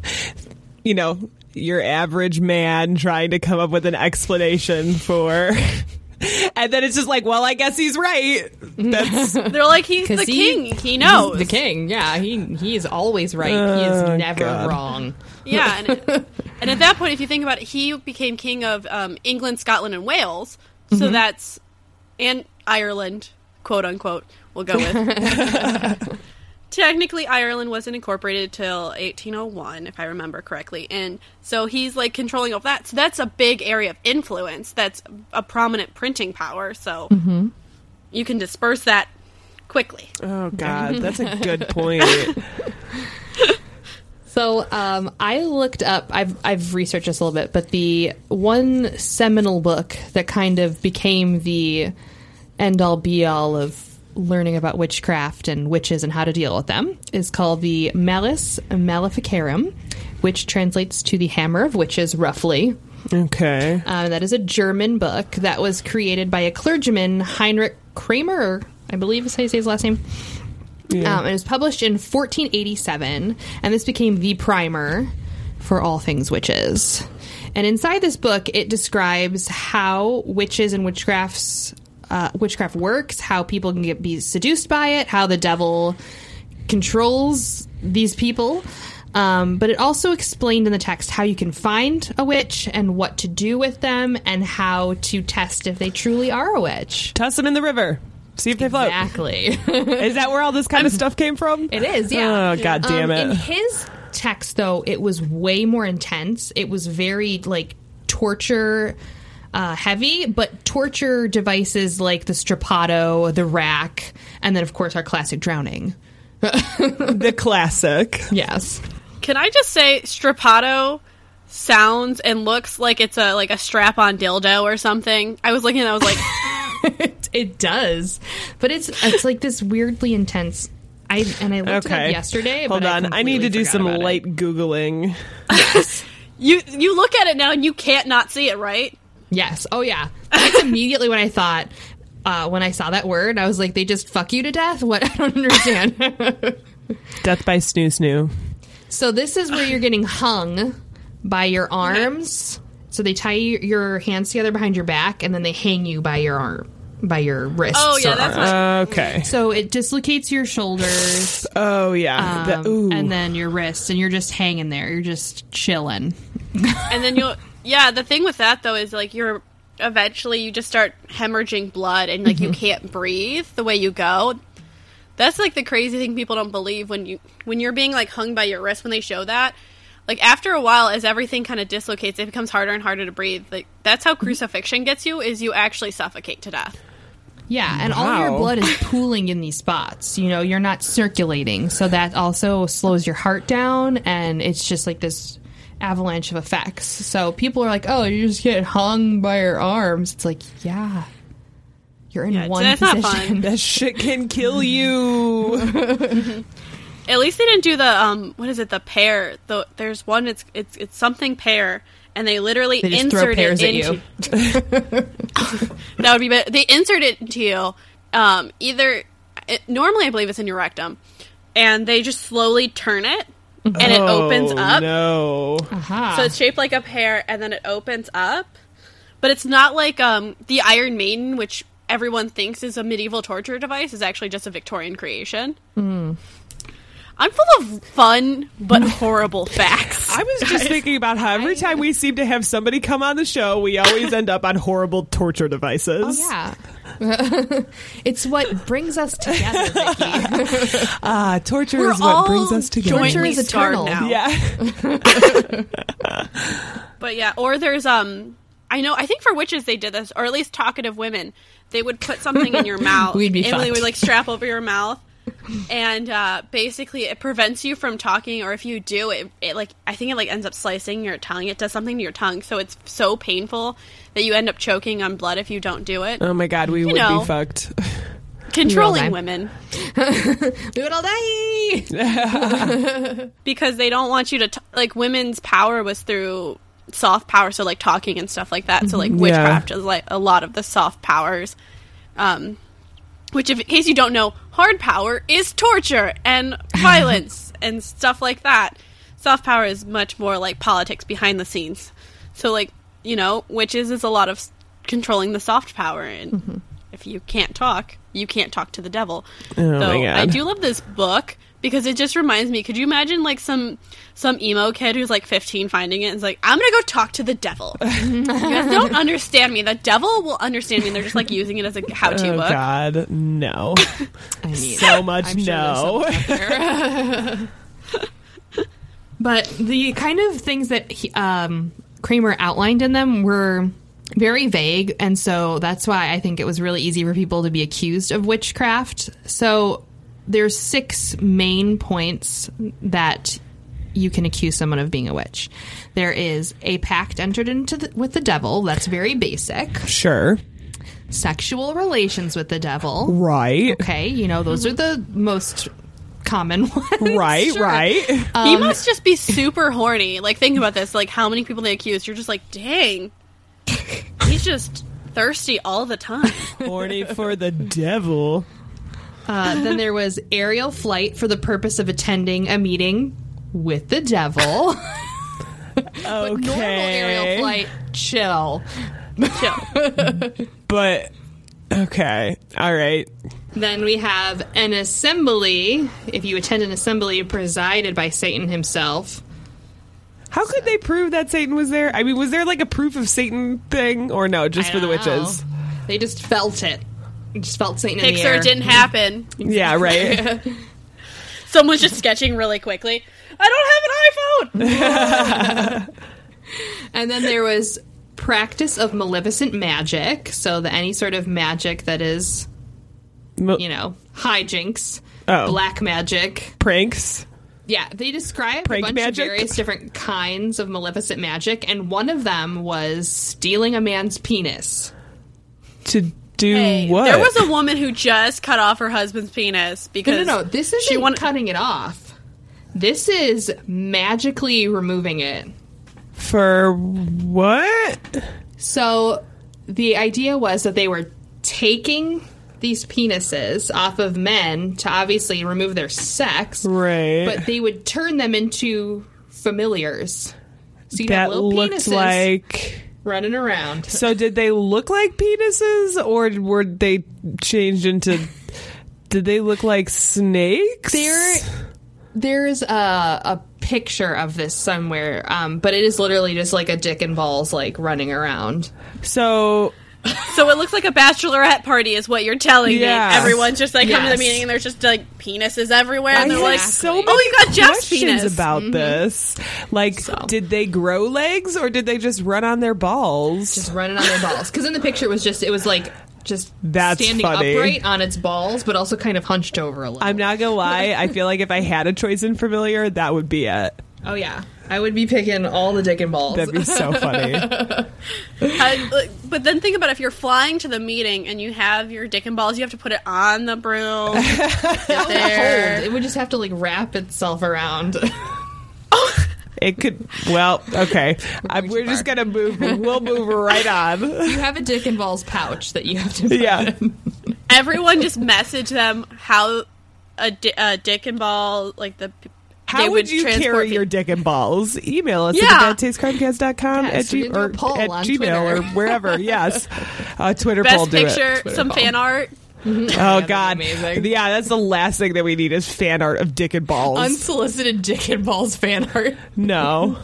you know, your average man trying to come up with an explanation for. And then it's just like, well, I guess he's right. That's They're like, he's the he- king. He knows. He's the king. Yeah, he he is always right. he Oh, is never God. wrong. Yeah, and, and at that point, if you think about it, he became king of um, England, Scotland, and Wales. So that's and Ireland, quote unquote. We'll go with. Technically, Ireland wasn't incorporated till eighteen oh one, if I remember correctly, and so he's like controlling all that. So that's a big area of influence. That's a prominent printing power. So you can disperse that quickly. oh God, that's a good point. So um, I looked up. I've I've researched this a little bit, but the one seminal book that kind of became the end all be all of learning about witchcraft and witches and how to deal with them is called the Malleus Maleficarum, which translates to the Hammer of Witches, roughly. Okay. Uh, that is a German book that was created by a clergyman, Heinrich Kramer, or I believe is how you say his last name. Yeah. Um, it was published in fourteen eighty-seven, and this became the primer for all things witches. And inside this book, it describes how witches and witchcrafts, uh, witchcraft works, how people can get be seduced by it, how the devil controls these people. Um, but it also explained in the text how you can find a witch and what to do with them and how to test if they truly are a witch. Toss them in the river. See if they float. Exactly. Is that where all this kind of stuff came from? It is, yeah. Oh, God damn Um, it. in his text, though, it was way more intense. It was very, like, torture uh, heavy, but torture devices like the strappado, the rack, and then, of course, our classic drowning. The classic. Yes. Can I just say, Strapato sounds and looks like it's a like a strap-on dildo or something. I was looking and I was like, it, it does, but it's it's like this weirdly intense. I and I looked Okay. it up yesterday. Hold but on. I, I need to do completely some forgot about light it. Googling. you you look at it now and you can't not see it, right? Yes. Oh yeah. That's immediately when I thought. Uh, when I saw that word, I was like, they just fuck you to death? What? I don't understand. Death by snoo snoo. So this is where you're getting hung by your arms. So they tie you, your hands together behind your back, and then they hang you by your arm, by your wrists. Oh yeah, or that's arms. what. Okay. So it dislocates your shoulders Oh, yeah. The- um, ooh. and then your wrists, and you're just hanging there. You're just chilling. And then you'll yeah. The thing with that though is like you're eventually you just start hemorrhaging blood and like you can't breathe the way you go. That's like the crazy thing people don't believe when you when you're being like hung by your wrist when they show that. Like after a while, as everything kind of dislocates, it becomes harder and harder to breathe. Like that's how crucifixion gets you, is you actually suffocate to death. Yeah, and all your Wow. blood is pooling in these spots. You know, you're not circulating, so that also slows your heart down, and it's just like this avalanche of effects. So people are like, "Oh, you just get hung by your arms." It's like, yeah, you're in Yeah, one that's not position. fun. That shit can kill you. At least they didn't do the um what is it the pear? The there's one it's it's it's something pear, and they literally They just insert throw pears it at into. you. That would be better. They insert it into you. Um, either it, normally I believe it's in your rectum, and they just slowly turn it, and it opens Oh, up. No. Aha. So it's shaped like a pear, and then it opens up. But it's not like um, the Iron Maiden, which everyone thinks is a medieval torture device, is actually just a Victorian creation. Mm. I'm full of fun but horrible facts. I was just thinking about how every time we seem to have somebody come on the show, we always end up on horrible torture devices. Oh, yeah. It's what brings us together, Vicky. Ah, torture We're is what all brings us together. Torture jointly is scarred eternal. now. Yeah. But yeah, or there's um I know I think for witches they did this, or at least talkative women. They would put something in your mouth. We'd be Emily fucked. would like strap over your mouth. And uh, basically it prevents you from talking, or if you do, it, it like I think it like ends up slicing your tongue. It does something to your tongue, so it's so painful that you end up choking on blood if you don't do it. Oh my god, we would know. be fucked. Controlling die. women. We would all die. Because they don't want you to t- like women's power was through soft power, so like talking and stuff like that. So like witchcraft is like a lot of the soft powers, um which if in case you don't know, hard power is torture and violence and stuff like that. Soft power is much more like politics behind the scenes. So like, you know, witches is a lot of s- controlling the soft power, and Mm-hmm. if you can't talk, you can't talk to the devil. Oh so my God. I do love this book because it just reminds me, could you imagine like some some emo kid who's like fifteen finding it and is like, I'm gonna go talk to the devil. You guys don't understand me. The devil will understand me, and they're just like using it as a how-to Oh book. god, no. I mean, So much I'm sure no. there's something out there. But the kind of things that he, um, Kramer outlined in them were very vague, and so that's why I think it was really easy for people to be accused of witchcraft. So there's six main points that you can accuse someone of being a witch. There is a pact entered into the, with the devil. That's very basic. Sure. Sexual relations with the devil. Right. Okay, you know, those are the most common ones. Right, Sure. right. He must just be super horny. Like, think about this. Like, how many people they accused? You're just like, dang. He's just thirsty all the time. Horny for the devil. Uh, then there was aerial flight for the purpose of attending a meeting with the devil. Okay. Normal aerial flight, chill. Chill. But okay. All right. Then we have an assembly. If you attend an assembly presided by Satan himself. How could they prove that Satan was there? I mean, was there like a proof of Satan thing or no, just I for the don't know. witches? They just felt it. They just felt Satan in the Pixar air. didn't happen. Yeah, right. Someone's just sketching really quickly. I don't have an iPhone! And then there was practice of maleficent magic. So the any sort of magic that is, Mo- you know, hijinks. Oh. black magic. Pranks. Yeah, they described Prank a bunch magic? of various different kinds of maleficent magic, and one of them was stealing a man's penis. To do Hey, what? there was a woman who just cut off her husband's penis No, because no, no. This isn't she wanted- cutting it off. This is magically removing it. For what? So the idea was that they were taking these penises off of men to obviously remove their sex, Right. but they would turn them into familiars. So you'd have that little looked penises like... running around. So did they look like penises, or were they changed into... Did they look like snakes? There, there's a, a picture of this somewhere, um, but it is literally just like a dick and balls like running around. So... So it looks like a bachelorette party is what you're telling Yeah. me. Everyone's just like coming to Yes. the meeting and there's just like penises everywhere. And I they're had like, so many oh, you got Jeff's questions penis. about this. Like, did they grow legs, or did they just run on their balls? Just running on their balls. Because in the picture it was just, it was like just That's standing funny. upright on its balls, but also kind of hunched over a little. I'm not gonna lie. I feel like if I had a choice in familiar, that would be it. Oh, yeah. I would be picking all the dick and balls. That'd be so funny. I- like, but then think about if you're flying to the meeting and you have your dick and balls, you have to put it on the broom. Sit there. It would just have to like wrap itself around. It could. Well, okay. I, going we're too just far. gonna move. We'll move right on. You have a dick and balls pouch that you have to put Yeah. in. Everyone just message them how a, di- a dick and ball, like the. How they would you transport carry the- your dick and balls? Email us Yeah. at the bad taste crime cast dot com Yes, at, we G- can do a or poll at on Gmail Twitter. or wherever. Yes. Uh, Twitter poll. Best Do picture, it. some poll. fan art. Oh, that'd be God. amazing. Yeah, that's the last thing that we need is fan art of dick and balls. Unsolicited dick and balls fan art. no.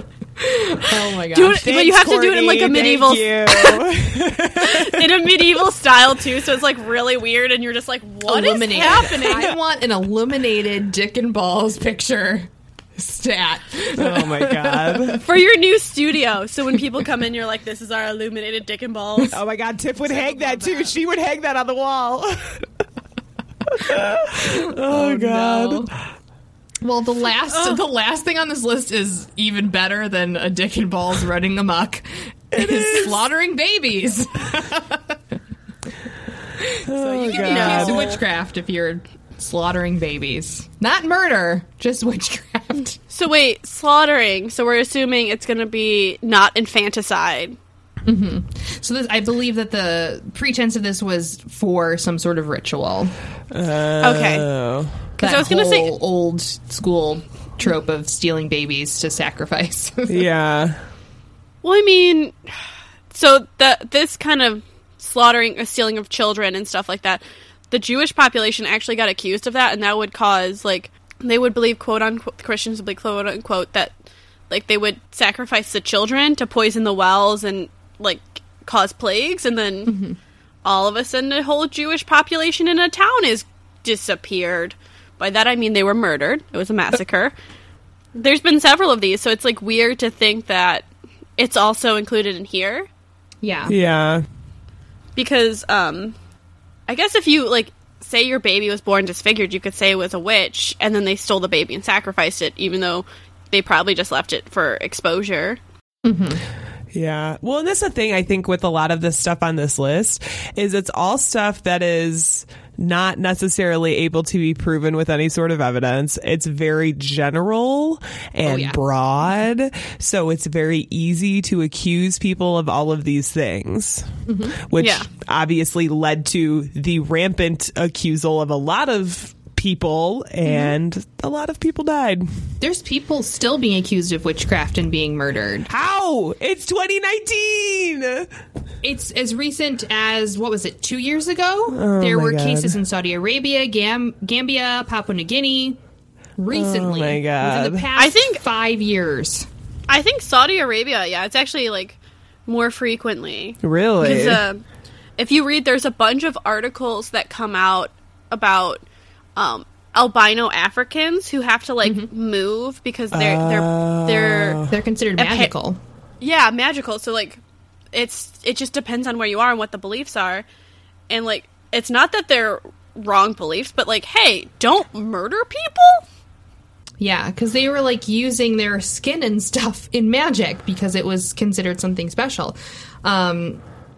Oh my god. Do it, but you have to do it in like a Courtney, medieval, thank you. in a medieval style too. So it's like really weird, and you're just like, what is Illuminated. happening? I want an illuminated dick and balls picture stat. Oh, my God. For your new studio. So when people come in, you're like, this is our illuminated dick and balls. Oh, my God. Tiff would hang that, too. She would hang that on the wall. oh, God. No. Well, the last the last thing on this list is even better than a dick and balls running amok. It is slaughtering babies. So you can be accused of witchcraft if you're slaughtering babies. Not murder, just witchcraft. So wait, slaughtering. So we're assuming it's going to be not infanticide. So this, I believe that the pretense of this was for some sort of ritual. Okay. Oh. Because That I was going to say, whole old school trope of stealing babies to sacrifice. Yeah. well, I mean, so the this kind of slaughtering or stealing of children and stuff like that, the Jewish population actually got accused of that, and that would cause, like, they would believe, quote unquote, Christians would believe, quote unquote, that, like, they would sacrifice the children to poison the wells and, like, cause plagues, and then mm-hmm. all of a sudden a whole Jewish population in a town is disappeared. By that I mean they were murdered. It was a massacre. There's been several of these, so it's, like, weird to think that it's also included in here. Yeah. Yeah. Because, um, I guess if you, like, say your baby was born disfigured, you could say it was a witch, and then they stole the baby and sacrificed it, even though they probably just left it for exposure. Mm-hmm. Yeah. Well, and that's the thing I think with a lot of this stuff on this list is it's all stuff that is not necessarily able to be proven with any sort of evidence. It's very general and Oh, yeah. broad. So it's very easy to accuse people of all of these things, mm-hmm. which Yeah. obviously led to the rampant accusal of a lot of people, and mm-hmm. a lot of people died. There's people still being accused of witchcraft and being murdered. How? It's twenty nineteen! It's as recent as, what was it, two years ago? Oh, there my were God. cases in Saudi Arabia, Gam- Gambia, Papua New Guinea, recently. Oh, my God. Within the past I think- five years. I think Saudi Arabia, yeah, it's actually, like, more frequently. Really? Because, uh, if you read, there's a bunch of articles that come out about um, albino Africans who have to, like, mm-hmm. move because they're, Oh. they're, they're, They're considered Epi- magical. yeah, magical. So, like, it's, it just depends on where you are and what the beliefs are. And, like, it's not that they're wrong beliefs, but like, hey, don't murder people. Yeah, because they were like using their skin and stuff in magic because it was considered something special. Um,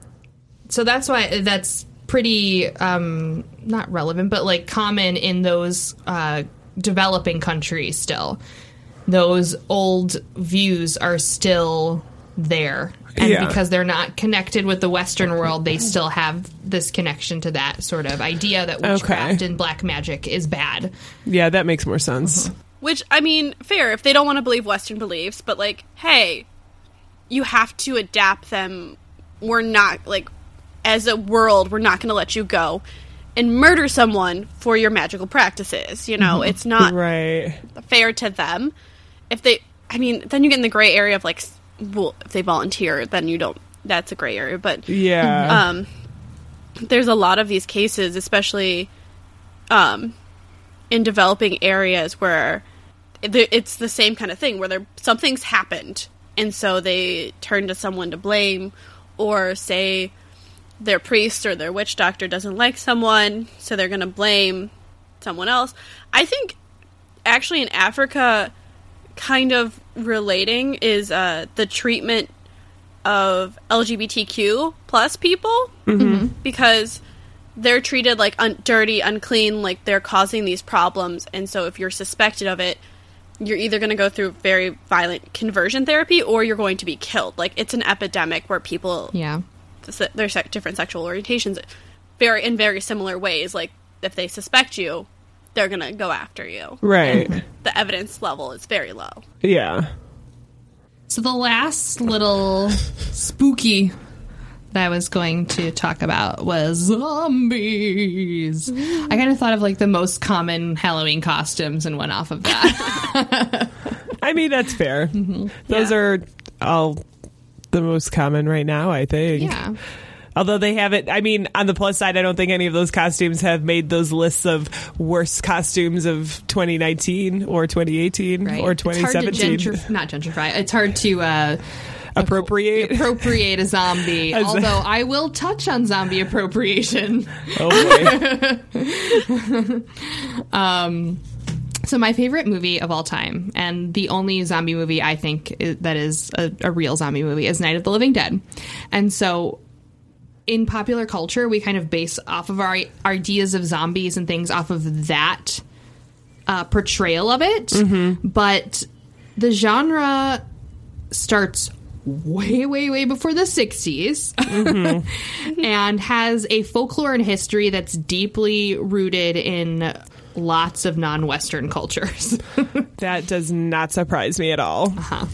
so that's why that's pretty um, not relevant, but like common in those uh, developing countries still. Those old views are still there. And Yeah. because they're not connected with the Western world, they still have this connection to that sort of idea that witchcraft Okay. and black magic is bad. Yeah, that makes more sense. Which, I mean, fair if they don't want to believe Western beliefs, but like, hey, you have to adapt them. We're not, like, as a world, we're not going to let you go and murder someone for your magical practices. You know, it's not Right. fair to them. If they, I mean, then you get in the gray area of like, well, if they volunteer, then you don't, that's a gray area. But Yeah. um, there's a lot of these cases, especially um, in developing areas where it- it's the same kind of thing, where there something's happened, and so they turn to someone to blame, or say their priest or their witch doctor doesn't like someone, so they're going to blame someone else. I think actually in Africa, kind of relating is uh, the treatment of L G B T Q plus people, mm-hmm. because they're treated like un- dirty, unclean, like they're causing these problems, and so if you're suspected of it, you're either going to go through very violent conversion therapy or you're going to be killed. Like, it's an epidemic where people, Yeah. their se- different sexual orientations, very in very similar ways. Like, if they suspect you, they're going to go after you. Right. And the evidence level is very low. Yeah. So the last little spooky that I was going to talk about was zombies. I kind of thought of like the most common Halloween costumes and went off of that. I mean, that's fair. Mm-hmm. Those Yeah. are all the most common right now, I think. Yeah. Although they haven't, I mean, on the plus side, I don't think any of those costumes have made those lists of worst costumes of twenty nineteen or twenty eighteen Right. or It's twenty hard to seventeen. gentrif- not gentrify. It's hard to uh, Appropriate. appropriate a zombie. As a- Although I will touch on zombie appropriation. Okay. So my favorite movie of all time, and the only zombie movie I think is, that is a, a real zombie movie, is Night of the Living Dead. And so in popular culture, we kind of base off of our ideas of zombies and things off of that uh, portrayal of it. Mm-hmm. But the genre starts way, way, way before the sixties Mm-hmm. and has a folklore and history that's deeply rooted in lots of non-Western cultures. That does not surprise me at all.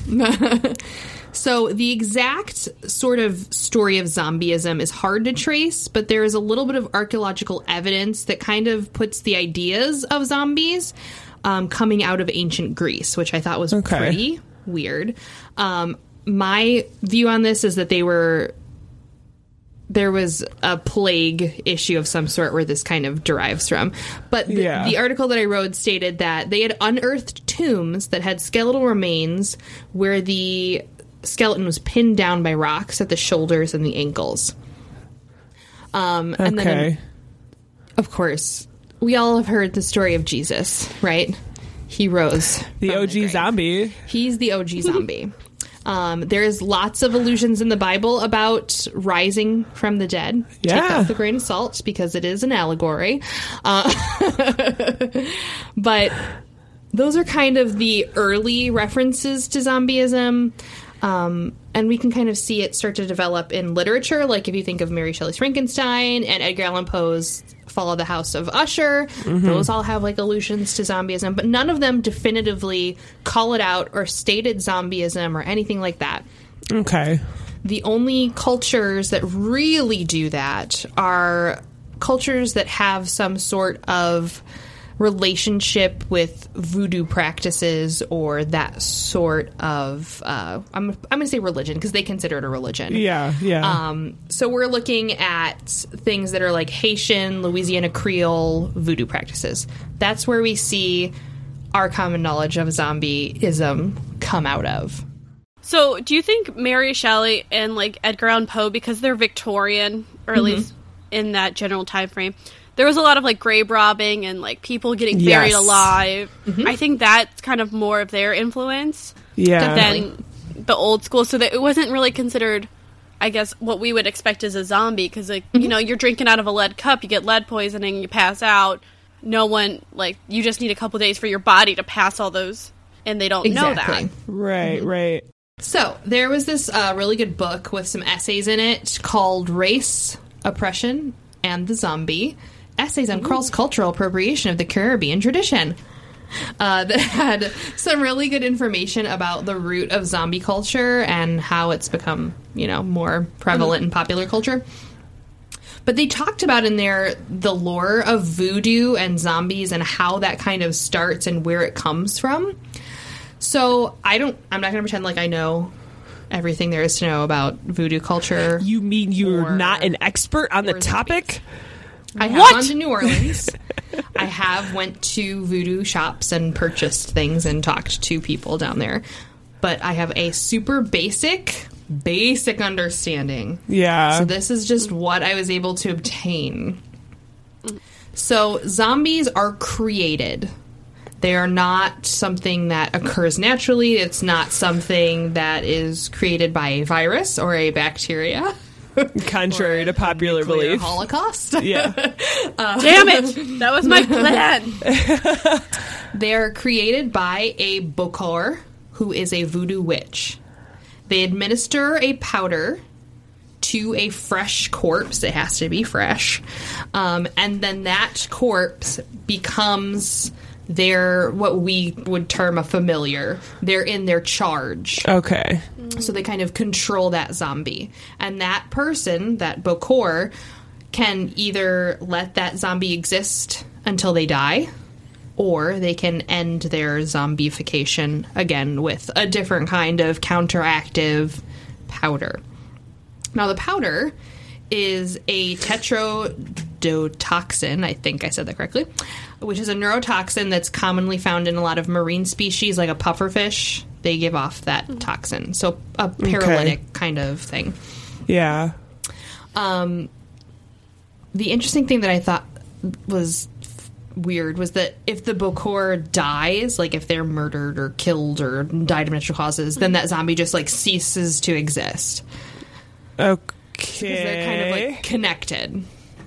So the exact sort of story of zombieism is hard to trace, but there is a little bit of archaeological evidence that kind of puts the ideas of zombies um, coming out of ancient Greece, which I thought was Okay. pretty weird. Um, my view on this is that they were... There was a plague issue of some sort where this kind of derives from. But the, Yeah. the article that I wrote stated that they had unearthed tombs that had skeletal remains where the skeleton was pinned down by rocks at the shoulders and the ankles. Um, and then, Okay. of course, we all have heard the story of Jesus, right? He rose. The from O G grave. zombie. He's the O G zombie. Um, there's lots of allusions in the Bible about rising from the dead. Take Yeah. that with a grain of salt because it is an allegory. Uh, but those are kind of the early references to zombieism. Um, and we can kind of see it start to develop in literature. Like if you think of Mary Shelley's Frankenstein and Edgar Allan Poe's Fall of the House of Usher, those all have like allusions to zombieism, but none of them definitively call it out or stated zombieism or anything like that. Okay. The only cultures that really do that are cultures that have some sort of relationship with voodoo practices or that sort of uh, I'm I'm going to say religion because they consider it a religion. Yeah, yeah. Um, so we're looking at things that are like Haitian, Louisiana Creole voodoo practices. That's where we see our common knowledge of zombieism come out of. So, do you think Mary Shelley and like Edgar Allan Poe, because they're Victorian, or at least in that general time frame, there was a lot of like grave robbing and like people getting buried Yes. alive. I think that's kind of more of their influence Yeah. than the old school. So that it wasn't really considered, I guess, what we would expect as a zombie. Because, like, you know, you're drinking out of a lead cup, you get lead poisoning, you pass out. No one, like, you just need a couple days for your body to pass all those, and they don't know Exactly. that. Right, right. So there was this uh, really good book with some essays in it called Race, Oppression, and the Zombie. Essays on cross-cultural appropriation of the Caribbean tradition. Uh, that had some really good information about the root of zombie culture and how it's become, you know, more prevalent in popular culture. But they talked about in there the lore of voodoo and zombies and how that kind of starts and where it comes from. So I don't, I'm not going to pretend like I know everything there is to know about voodoo culture. You mean you're Or- not an expert on the or topic? I have What? gone to New Orleans. I have went to voodoo shops and purchased things and talked to people down there. But I have a super basic, basic understanding. Yeah. So this is just what I was able to obtain. So zombies are created. They are not something that occurs naturally. It's not something that is created by a virus or a bacteria. Contrary to popular Nuclear belief. Holocaust. Yeah. Damn it! That was my plan. They are created by a bokor, who is a voodoo witch. They administer a powder to a fresh corpse. It has to be fresh. Um, and then that corpse becomes their, what we would term a familiar. They're in their charge. Okay. So they kind of control that zombie. And that person, that bokor, can either let that zombie exist until they die, or they can end their zombification again with a different kind of counteractive powder. Now, the powder is a tetrodotoxin, I think I said that correctly, which is a neurotoxin that's commonly found in a lot of marine species, like a pufferfish. They give off that toxin. So a paralytic kind of thing. Yeah. Um, the interesting thing that I thought was f- weird was that if the bokor dies, like if they're murdered or killed or died of natural causes, then that zombie just like ceases to exist. Okay. Because they're kind of like connected.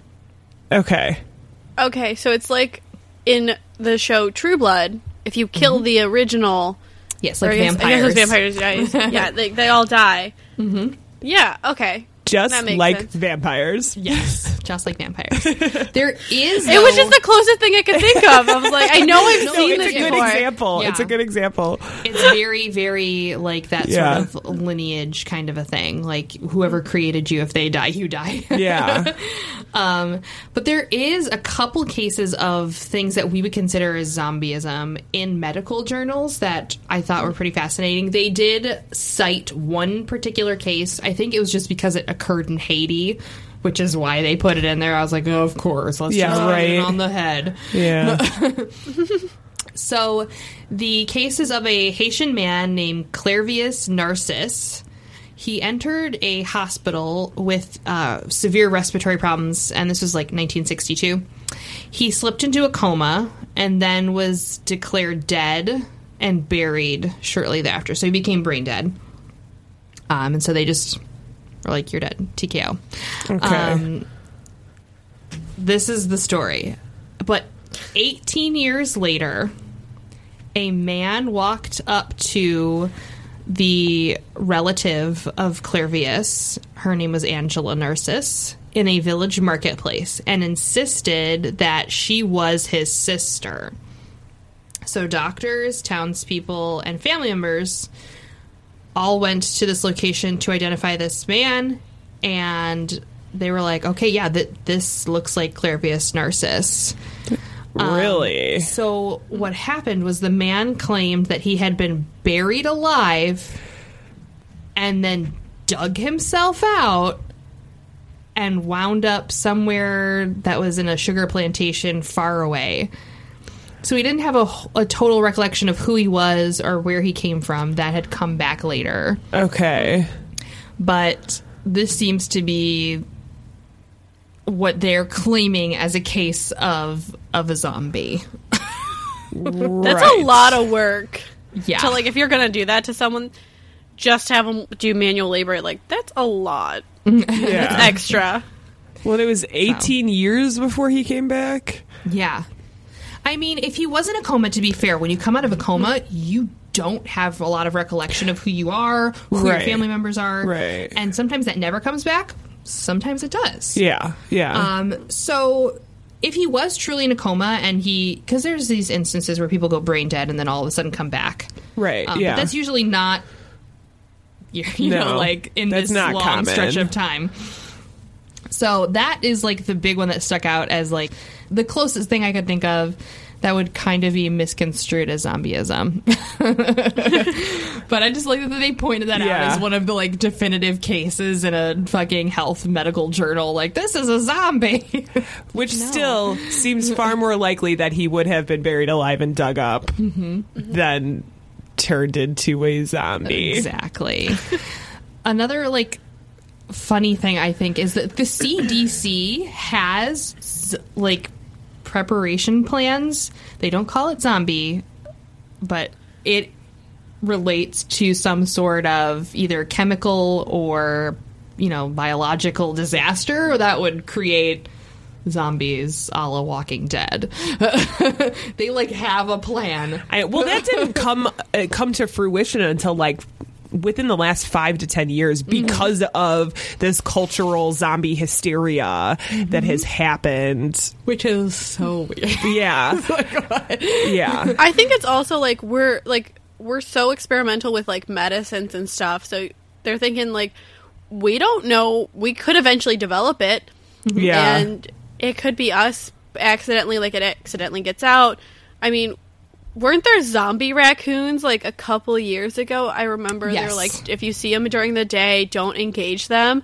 Okay. Okay, so it's like in the show True Blood, if you kill the original... Yes, or like I guess, vampires. I guess those vampires, guys. Yeah, they, they all die. Mm-hmm. Yeah, okay. Just That makes like sense. vampires. Yes, just like vampires. There is. It was though- just the closest thing I could think of. I was like, I know I've No, seen it's this a Good before. example. Yeah. It's a good example. It's very, very like that Yeah. sort of lineage kind of a thing. Like whoever created you, if they die, you die. Yeah. Um, but there is a couple cases of things that we would consider as zombieism in medical journals that I thought were pretty fascinating. They did cite one particular case. I think it was just because it occurred in Haiti, which is why they put it in there. I was like, oh, of course. Let's Yeah, just put it right. on the head. Yeah. So the case is of a Haitian man named Clervius Narcisse. He entered a hospital with uh, severe respiratory problems, and this was like nineteen sixty-two. He slipped into a coma and then was declared dead and buried shortly thereafter. So he became brain dead. Um, and so they just were like, you're dead, T K O. Okay. Um, this is the story. But eighteen years later, a man walked up to the relative of Clervius, her name was Angela Narcisse, in a village marketplace and insisted that she was his sister. So doctors, townspeople, and family members all went to this location to identify this man, and they were like, okay, yeah, th- this looks like Clervius Narcisse. Really? So what happened was the man claimed that he had been buried alive and then dug himself out and wound up somewhere that was in a sugar plantation far away. So he didn't have a, a total recollection of who he was or where he came from. That had come back later. Okay. But this seems to be what they're claiming as a case of of a zombie. That's Right. a lot of work. Yeah. So, like, if you're going to do that to someone, just have them do manual labor, like, that's a lot. It's Yeah. extra. Well, it was eighteen years before he came back. Yeah. I mean, if he was in a coma, to be fair, when you come out of a coma, you don't have a lot of recollection of who you are, who your Right. family members are. Right. And sometimes that never comes back. Sometimes it does. Yeah, yeah. Um, so if he was truly in a coma and he, because there's these instances where people go brain dead and then all of a sudden come back. right, Um, yeah. But that's usually not, you, you No, know, like in that's this not long common. stretch of time. So that is like the big one that stuck out as like the closest thing I could think of that would kind of be misconstrued as zombieism. But I just like that they pointed that Yeah. out as one of the like definitive cases in a fucking health medical journal. Like, this is a zombie. Which still seems far more likely that he would have been buried alive and dug up Mm-hmm. than turned into a zombie. Exactly. Another like funny thing I think is that the C D C has z- like preparation plans. They don't call it zombie, but it relates to some sort of either chemical or, you know, biological disaster that would create zombies a la Walking Dead. They like have a plan. I, well, that didn't come uh, come to fruition until like within the last five to ten years because of this cultural zombie hysteria that has happened. Which is so weird. Yeah, yeah, I think it's also like we're like we're so experimental with like medicines and stuff. So they're thinking like we don't know. We could eventually develop it, yeah. and it could be us accidentally. Like it accidentally gets out. I mean, weren't there zombie raccoons like a couple years ago? I remember they were Yes. like, if you see them during the day, don't engage them.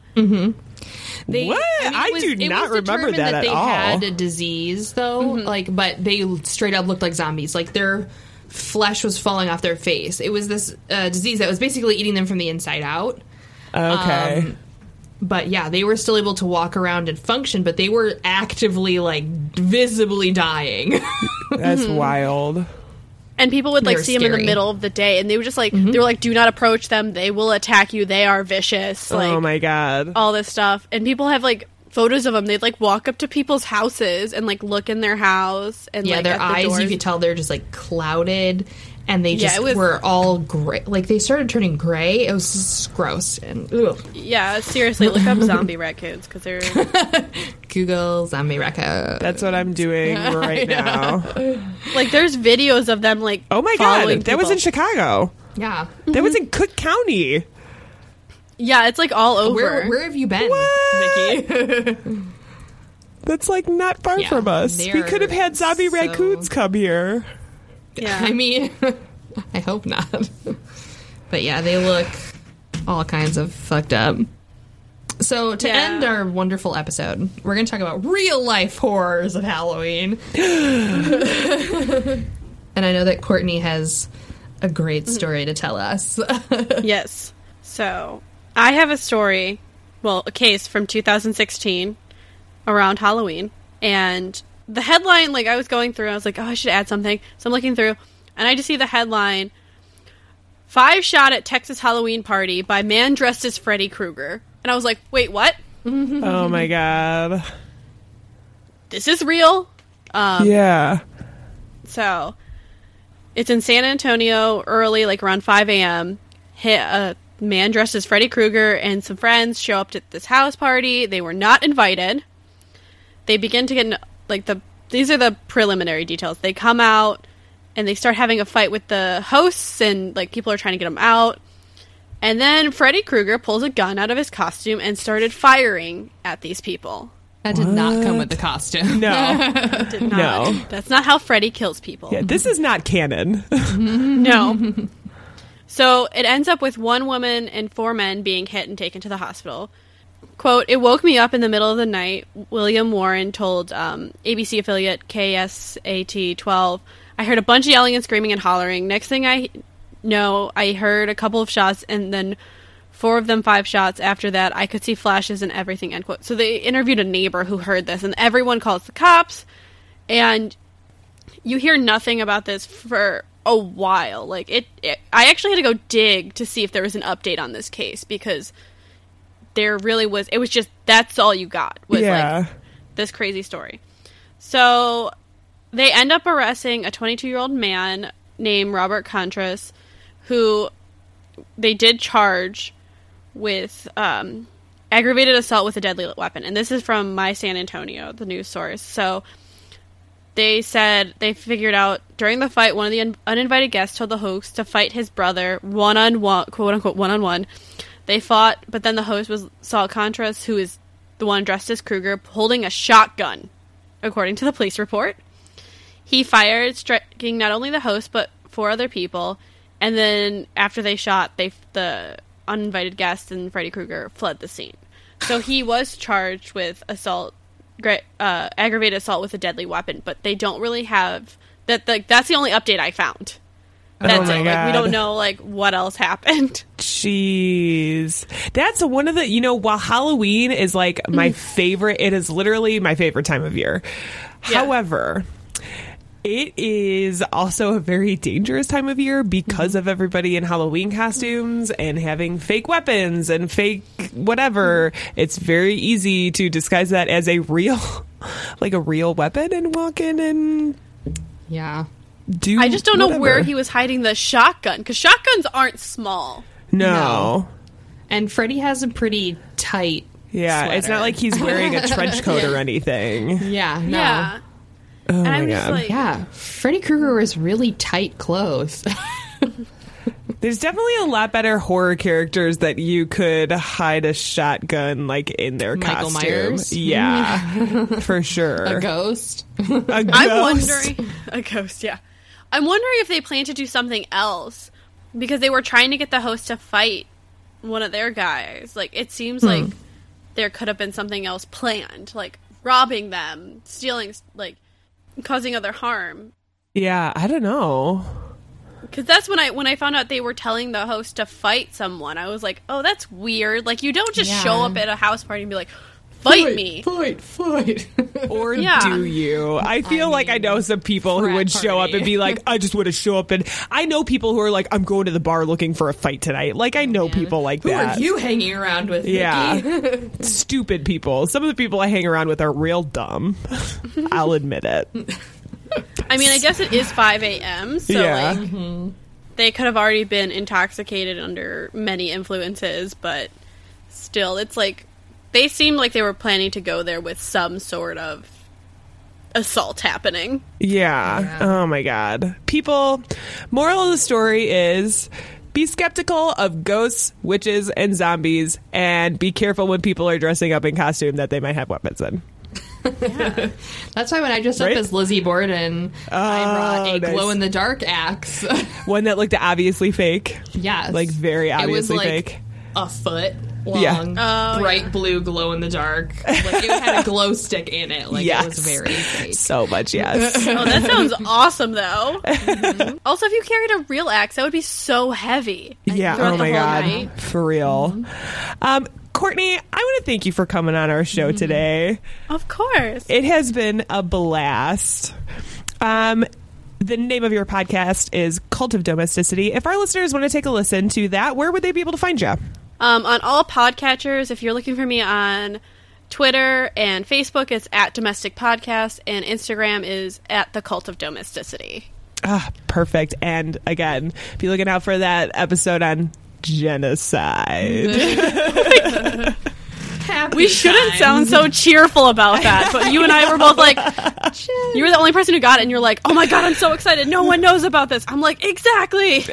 They, What? I do it not was remember determined that at they all. had a disease, though, like, but they straight up looked like zombies. Like their flesh was falling off their face. It was this uh, disease that was basically eating them from the inside out. Okay. Um, But yeah, they were still able to walk around and function, but they were actively, like, visibly dying. That's wild. And people would like They're see them in the scary. middle of the day, and they were just like, they were like, "Do not approach them. They will attack you. They are vicious." Like, oh my god. all this stuff. And people have like photos of them. They'd like walk up to people's houses and like look in their house and Yeah, like their at the eyes, doors. you could tell they're just, like, clouded, and they Yeah, just it was- were all gray. Like, they started turning gray. It was just gross. And, ugh. Yeah, seriously, look up zombie raccoons because they're Google zombie raccoon. That's what I'm doing right now. like there's videos of them like Oh my following god, that was people. in Chicago. Yeah. That was in Cook County. Yeah, it's like all over. Where, where have you been, Vicky? That's like not far Yeah, from us. We they're could have had zombie so- raccoons come here. Yeah. I mean, I hope not. But yeah, they look all kinds of fucked up. So to Yeah. end our wonderful episode, we're going to talk about real life horrors of Halloween. And I know that Courtney has a great story to tell us. Yes. So I have a story, well, a case from two thousand sixteen around Halloween. And the headline, like I was going through, I was like, oh, I should add something. So I'm looking through, and I just see the headline, Five Shot at Texas Halloween Party by Man Dressed as Freddy Krueger. And I was like, wait, what? Oh my god. This is real? Um, Yeah. So, it's in San Antonio early, like around five a.m. Hit a man dressed as Freddy Krueger and some friends show up to this house party. They were not invited. They begin to get, like, the, these are the preliminary details. They come out and they start having a fight with the hosts, and, like, people are trying to get them out. And then Freddy Krueger pulls a gun out of his costume and started firing at these people. That did not come with the costume. No. Did not. No. That's not how Freddy kills people. Yeah, this is not canon. No. So it ends up with one woman and four men being hit and taken to the hospital. Quote, "It woke me up in the middle of the night," William Warren told um, A B C affiliate K S A T twelve. "I heard a bunch of yelling and screaming and hollering. Next thing I know, I heard a couple of shots and then Four of them five shots. After that, I could see flashes and everything, end quote. So they interviewed a neighbor who heard this, and everyone calls the cops, and you hear nothing about this for a while. Like, it, it I actually had to go dig to see if there was an update on this case, because there really was, it was just, that's all you got, was Yeah. like this crazy story. So they end up arresting a twenty-two-year-old man named Robert Contras, who they did charge with um, aggravated assault with a deadly weapon. And this is from My San Antonio, the news source. So they said they figured out during the fight, one of the un- uninvited guests told the host to fight his brother one-on-one, quote-unquote, one-on-one. They fought, but then the host was saw Contras, who is the one dressed as Kruger, holding a shotgun, according to the police report. He fired, striking not only the host, but four other people. And then after they shot, they the uninvited guest and Freddy Krueger fled the scene. So he was charged with assault, uh, aggravated assault with a deadly weapon, but they don't really have that. Like, that's the only update I found. That's Oh my it. Like, we God. don't know like what else happened. Jeez. That's one of the, you know, while Halloween is like my favorite, it is literally my favorite time of year. Yeah. However, it is also a very dangerous time of year because of everybody in Halloween costumes and having fake weapons and fake whatever. It's very easy to disguise that as a real, like a real weapon and walk in and Yeah. do I just don't know whatever. where he was hiding the shotgun, because shotguns aren't small. No. No. And Freddy has a pretty tight Yeah, it's not sweater. like he's wearing a trench coat or anything. Yeah, no. Yeah. Oh And my I'm just God. like, Yeah, Freddy Krueger wears really tight clothes. There's definitely a lot better horror characters that you could hide a shotgun like in their Michael costume. Myers? Yeah, for sure. A ghost. A I'm ghost. wondering a ghost, yeah. I'm wondering if they plan to do something else, because they were trying to get the host to fight one of their guys. Like, it seems like there could have been something else planned, like robbing them, stealing, like causing other harm. Yeah, I don't know. Because that's when I when I found out they were telling the host to fight someone. I was like, oh, that's weird. Like, you don't just Yeah. show up at a house party and be like, fight me. Fight, fight. Or Yeah. do you? I feel like I mean, know some people who frat would show up party. and be like, I just want to show up. And I know people who are like, I'm going to the bar looking for a fight tonight. Like, I know people like Who that. are you hanging around with, Yeah. Nikki? Stupid people. Some of the people I hang around with are real dumb. I'll admit it. I mean, I guess it is five a.m., so, Yeah. like, they could have already been intoxicated under many influences, but still, it's like, they seemed like they were planning to go there with some sort of assault happening. Yeah. Yeah. Oh my God. People, moral of the story is be skeptical of ghosts, witches, and zombies, and be careful when people are dressing up in costume that they might have weapons in. That's why when I dressed Right? up as Lizzie Borden, I brought a Oh, nice. glow-in-the-dark axe. One that looked obviously fake. Yes. Like, very It was obviously like fake. a foot long, Yeah. Oh, bright yeah. blue glow-in-the-dark. Like, it had a glow stick in it. Like, Yes. it was very fake. So much, yes. Oh, that sounds awesome, though. Mhm. Also, if you carried a real axe, that would be so heavy. Yeah. Throughout Oh the my whole God. night. For real. Um, Courtney, I want to thank you for coming on our show today. Of course. It has been a blast. Um, the name of your podcast is Cult of Domesticity. If our listeners want to take a listen to that, where would they be able to find you? Um, on all podcatchers, if you're looking for me on Twitter and Facebook, it's at Domestic Podcast, and Instagram is at The Cult of Domesticity. Ah, perfect. And again, be looking out for that episode on genocide. Happy We shouldn't times. sound so cheerful about that, but you and I were both like, you were the only person who got it, and you're like, oh my God, I'm so excited. No one knows about this. I'm like, exactly.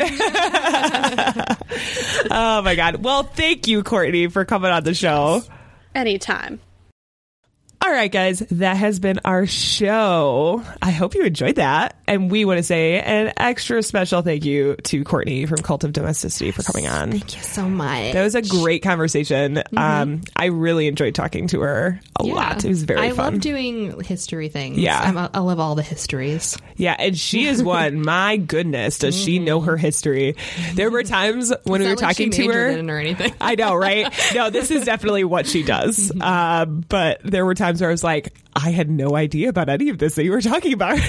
Oh my God. Well, thank you, Courtney, for coming on the show. Anytime. All right, guys, that has been our show. I hope you enjoyed that. And we want to say an extra special thank you to Courtney from Cult of Domesticity for coming on. Thank you so much. That was a great conversation. Mm-hmm. Um, I really enjoyed talking to her a Yeah. lot. It was very I fun. love doing history things. Yeah. I'm a, I love all the histories. Yeah, and she is one. My goodness, does she know her history? There were times when we were It's not like talking she to majored her. in or anything. I know, right? No, this is definitely what she does. Uh, but there were times where I was like, I had no idea about any of this that you were talking about.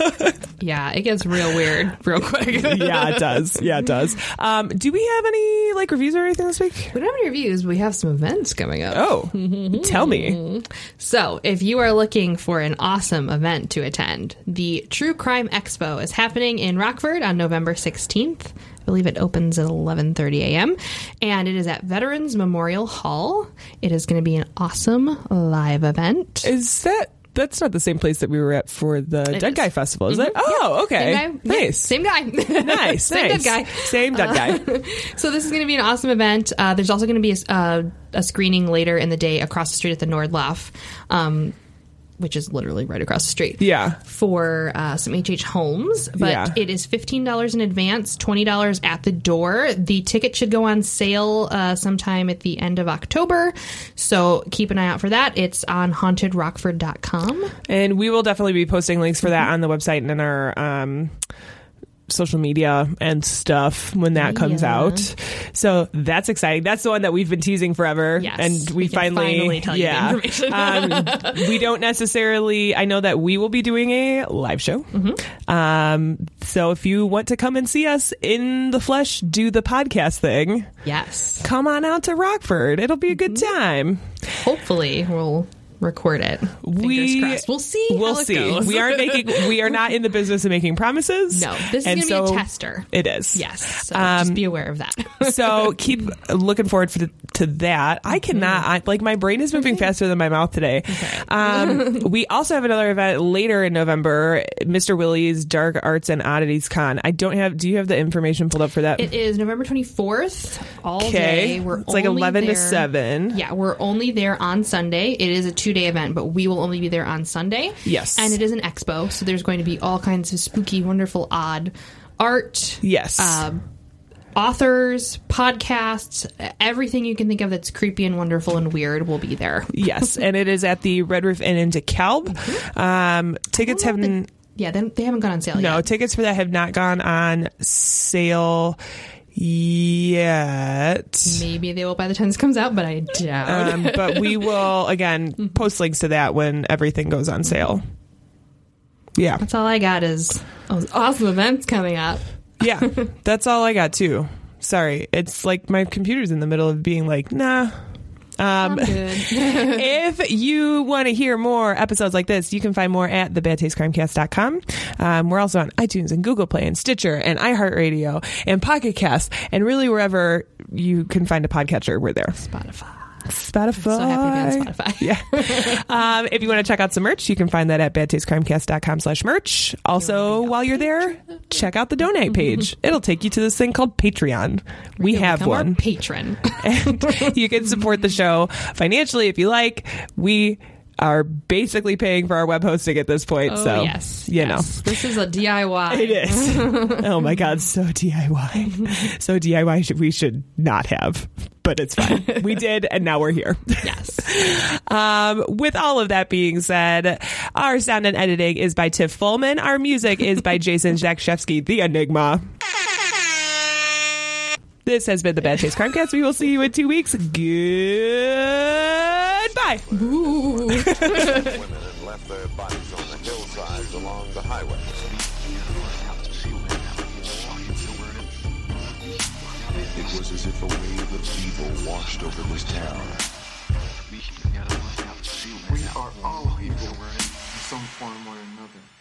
Yeah, it gets real weird real quick. Yeah, it does. Yeah, it does. Um, do we have any like reviews or anything this week? We don't have any reviews, but we have some events coming up. Oh, tell me. So, if you are looking for an awesome event to attend, the True Crime Expo is happening in Rockford on November sixteenth. I believe it opens at eleven thirty a.m. and it is at Veterans Memorial Hall. It is going to be an awesome live event. Is that that's not the same place that we were at for the It Dead is. Guy Festival, is it? Oh, okay. Same guy. Yeah, Nice. same guy. Nice. Same nice. dead guy. Same dead guy. So this is going to be an awesome event. Uh, there's also going to be a, uh, a screening later in the day across the street at the Nordloff, um, which is literally right across the street. Yeah. For uh, some H H homes. But Yeah. it is fifteen dollars in advance, twenty dollars at the door. The ticket should go on sale uh, sometime at the end of October. So keep an eye out for that. It's on haunted rockford dot com. And we will definitely be posting links for that on the website and in our um, social media and stuff when that comes Yeah. out. So that's exciting. That's the one that we've been teasing forever. Yes, and we, we can finally, finally tell you the yeah. information. um, we don't necessarily, I know that we will be doing a live show. Mm-hmm. Um, so if you want to come and see us in the flesh, do the podcast thing, Yes. come on out to Rockford. It'll be a good Mm-hmm. time. Hopefully we'll record it. Fingers We crossed. We'll see. We'll how it see. goes. We aren't making. We are not in the business of making promises. No, this is And going to be so a tester. It is. Yes. So Um, just be aware of that. So keep looking forward for the, to that. I cannot. I, like my brain is moving faster than my mouth today. Um, we also have another event later in November. Mister Willie's Dark Arts and Oddities Con. I don't have. Do you have the information pulled up for that? It is November twenty-fourth, all Okay. day. We're It's like only eleven to there- seven. Yeah, we're only there on Sunday. It is a two-day event, but we will only be there on Sunday. Yes. And it is an expo, so there's going to be all kinds of spooky, wonderful, odd art. Yes. Uh, authors, podcasts, everything you can think of that's creepy and wonderful and weird will be there. Yes, and it is at the Red Roof Inn in DeKalb. Um, tickets I don't know if haven't. they- Yeah, they, they haven't gone on sale No, yet. tickets for that have not gone on sale yet. Maybe they will by the time this comes out, but I doubt. Um, but we will, again, post links to that when everything goes on sale. Yeah. That's all I got is those awesome events coming up. Yeah. That's all I got, too. Sorry. It's like my computer's in the middle of being like, nah. Um, I'm good. if you want to hear more episodes like this, you can find more at the bad taste crimecast dot com. Um, we're also on iTunes and Google Play and Stitcher and iHeartRadio and Pocket Cast and really wherever you can find a podcatcher, we're there. Spotify. Spotify. So happy to be on Spotify. Yeah. um, if you want to check out some merch, you can find that at bad taste crimecast dot com slash merch. Also, while you're there, check out the donate page. It'll take you to this thing called Patreon. We You'll have become our one. patron. And you can support the show financially if you like. We are basically paying for our web hosting at this point. Oh, so, yes. you yes. This is a D I Y. know, it is. Oh my God, so D I Y. So D I Y should, we should not have, but it's fine. We did, and now we're here. Yes. Um, with all of that being said, our sound and editing is by Tiff Fullman. Our music is by Jason Zakshevsky, the Enigma. This has been the Bad Taste Crimecast. We will see you in two weeks. Goodbye. Women had left their bodies on the hillsides along the highway. It was as if a wave of evil washed over this town. We are all evil in some form or another.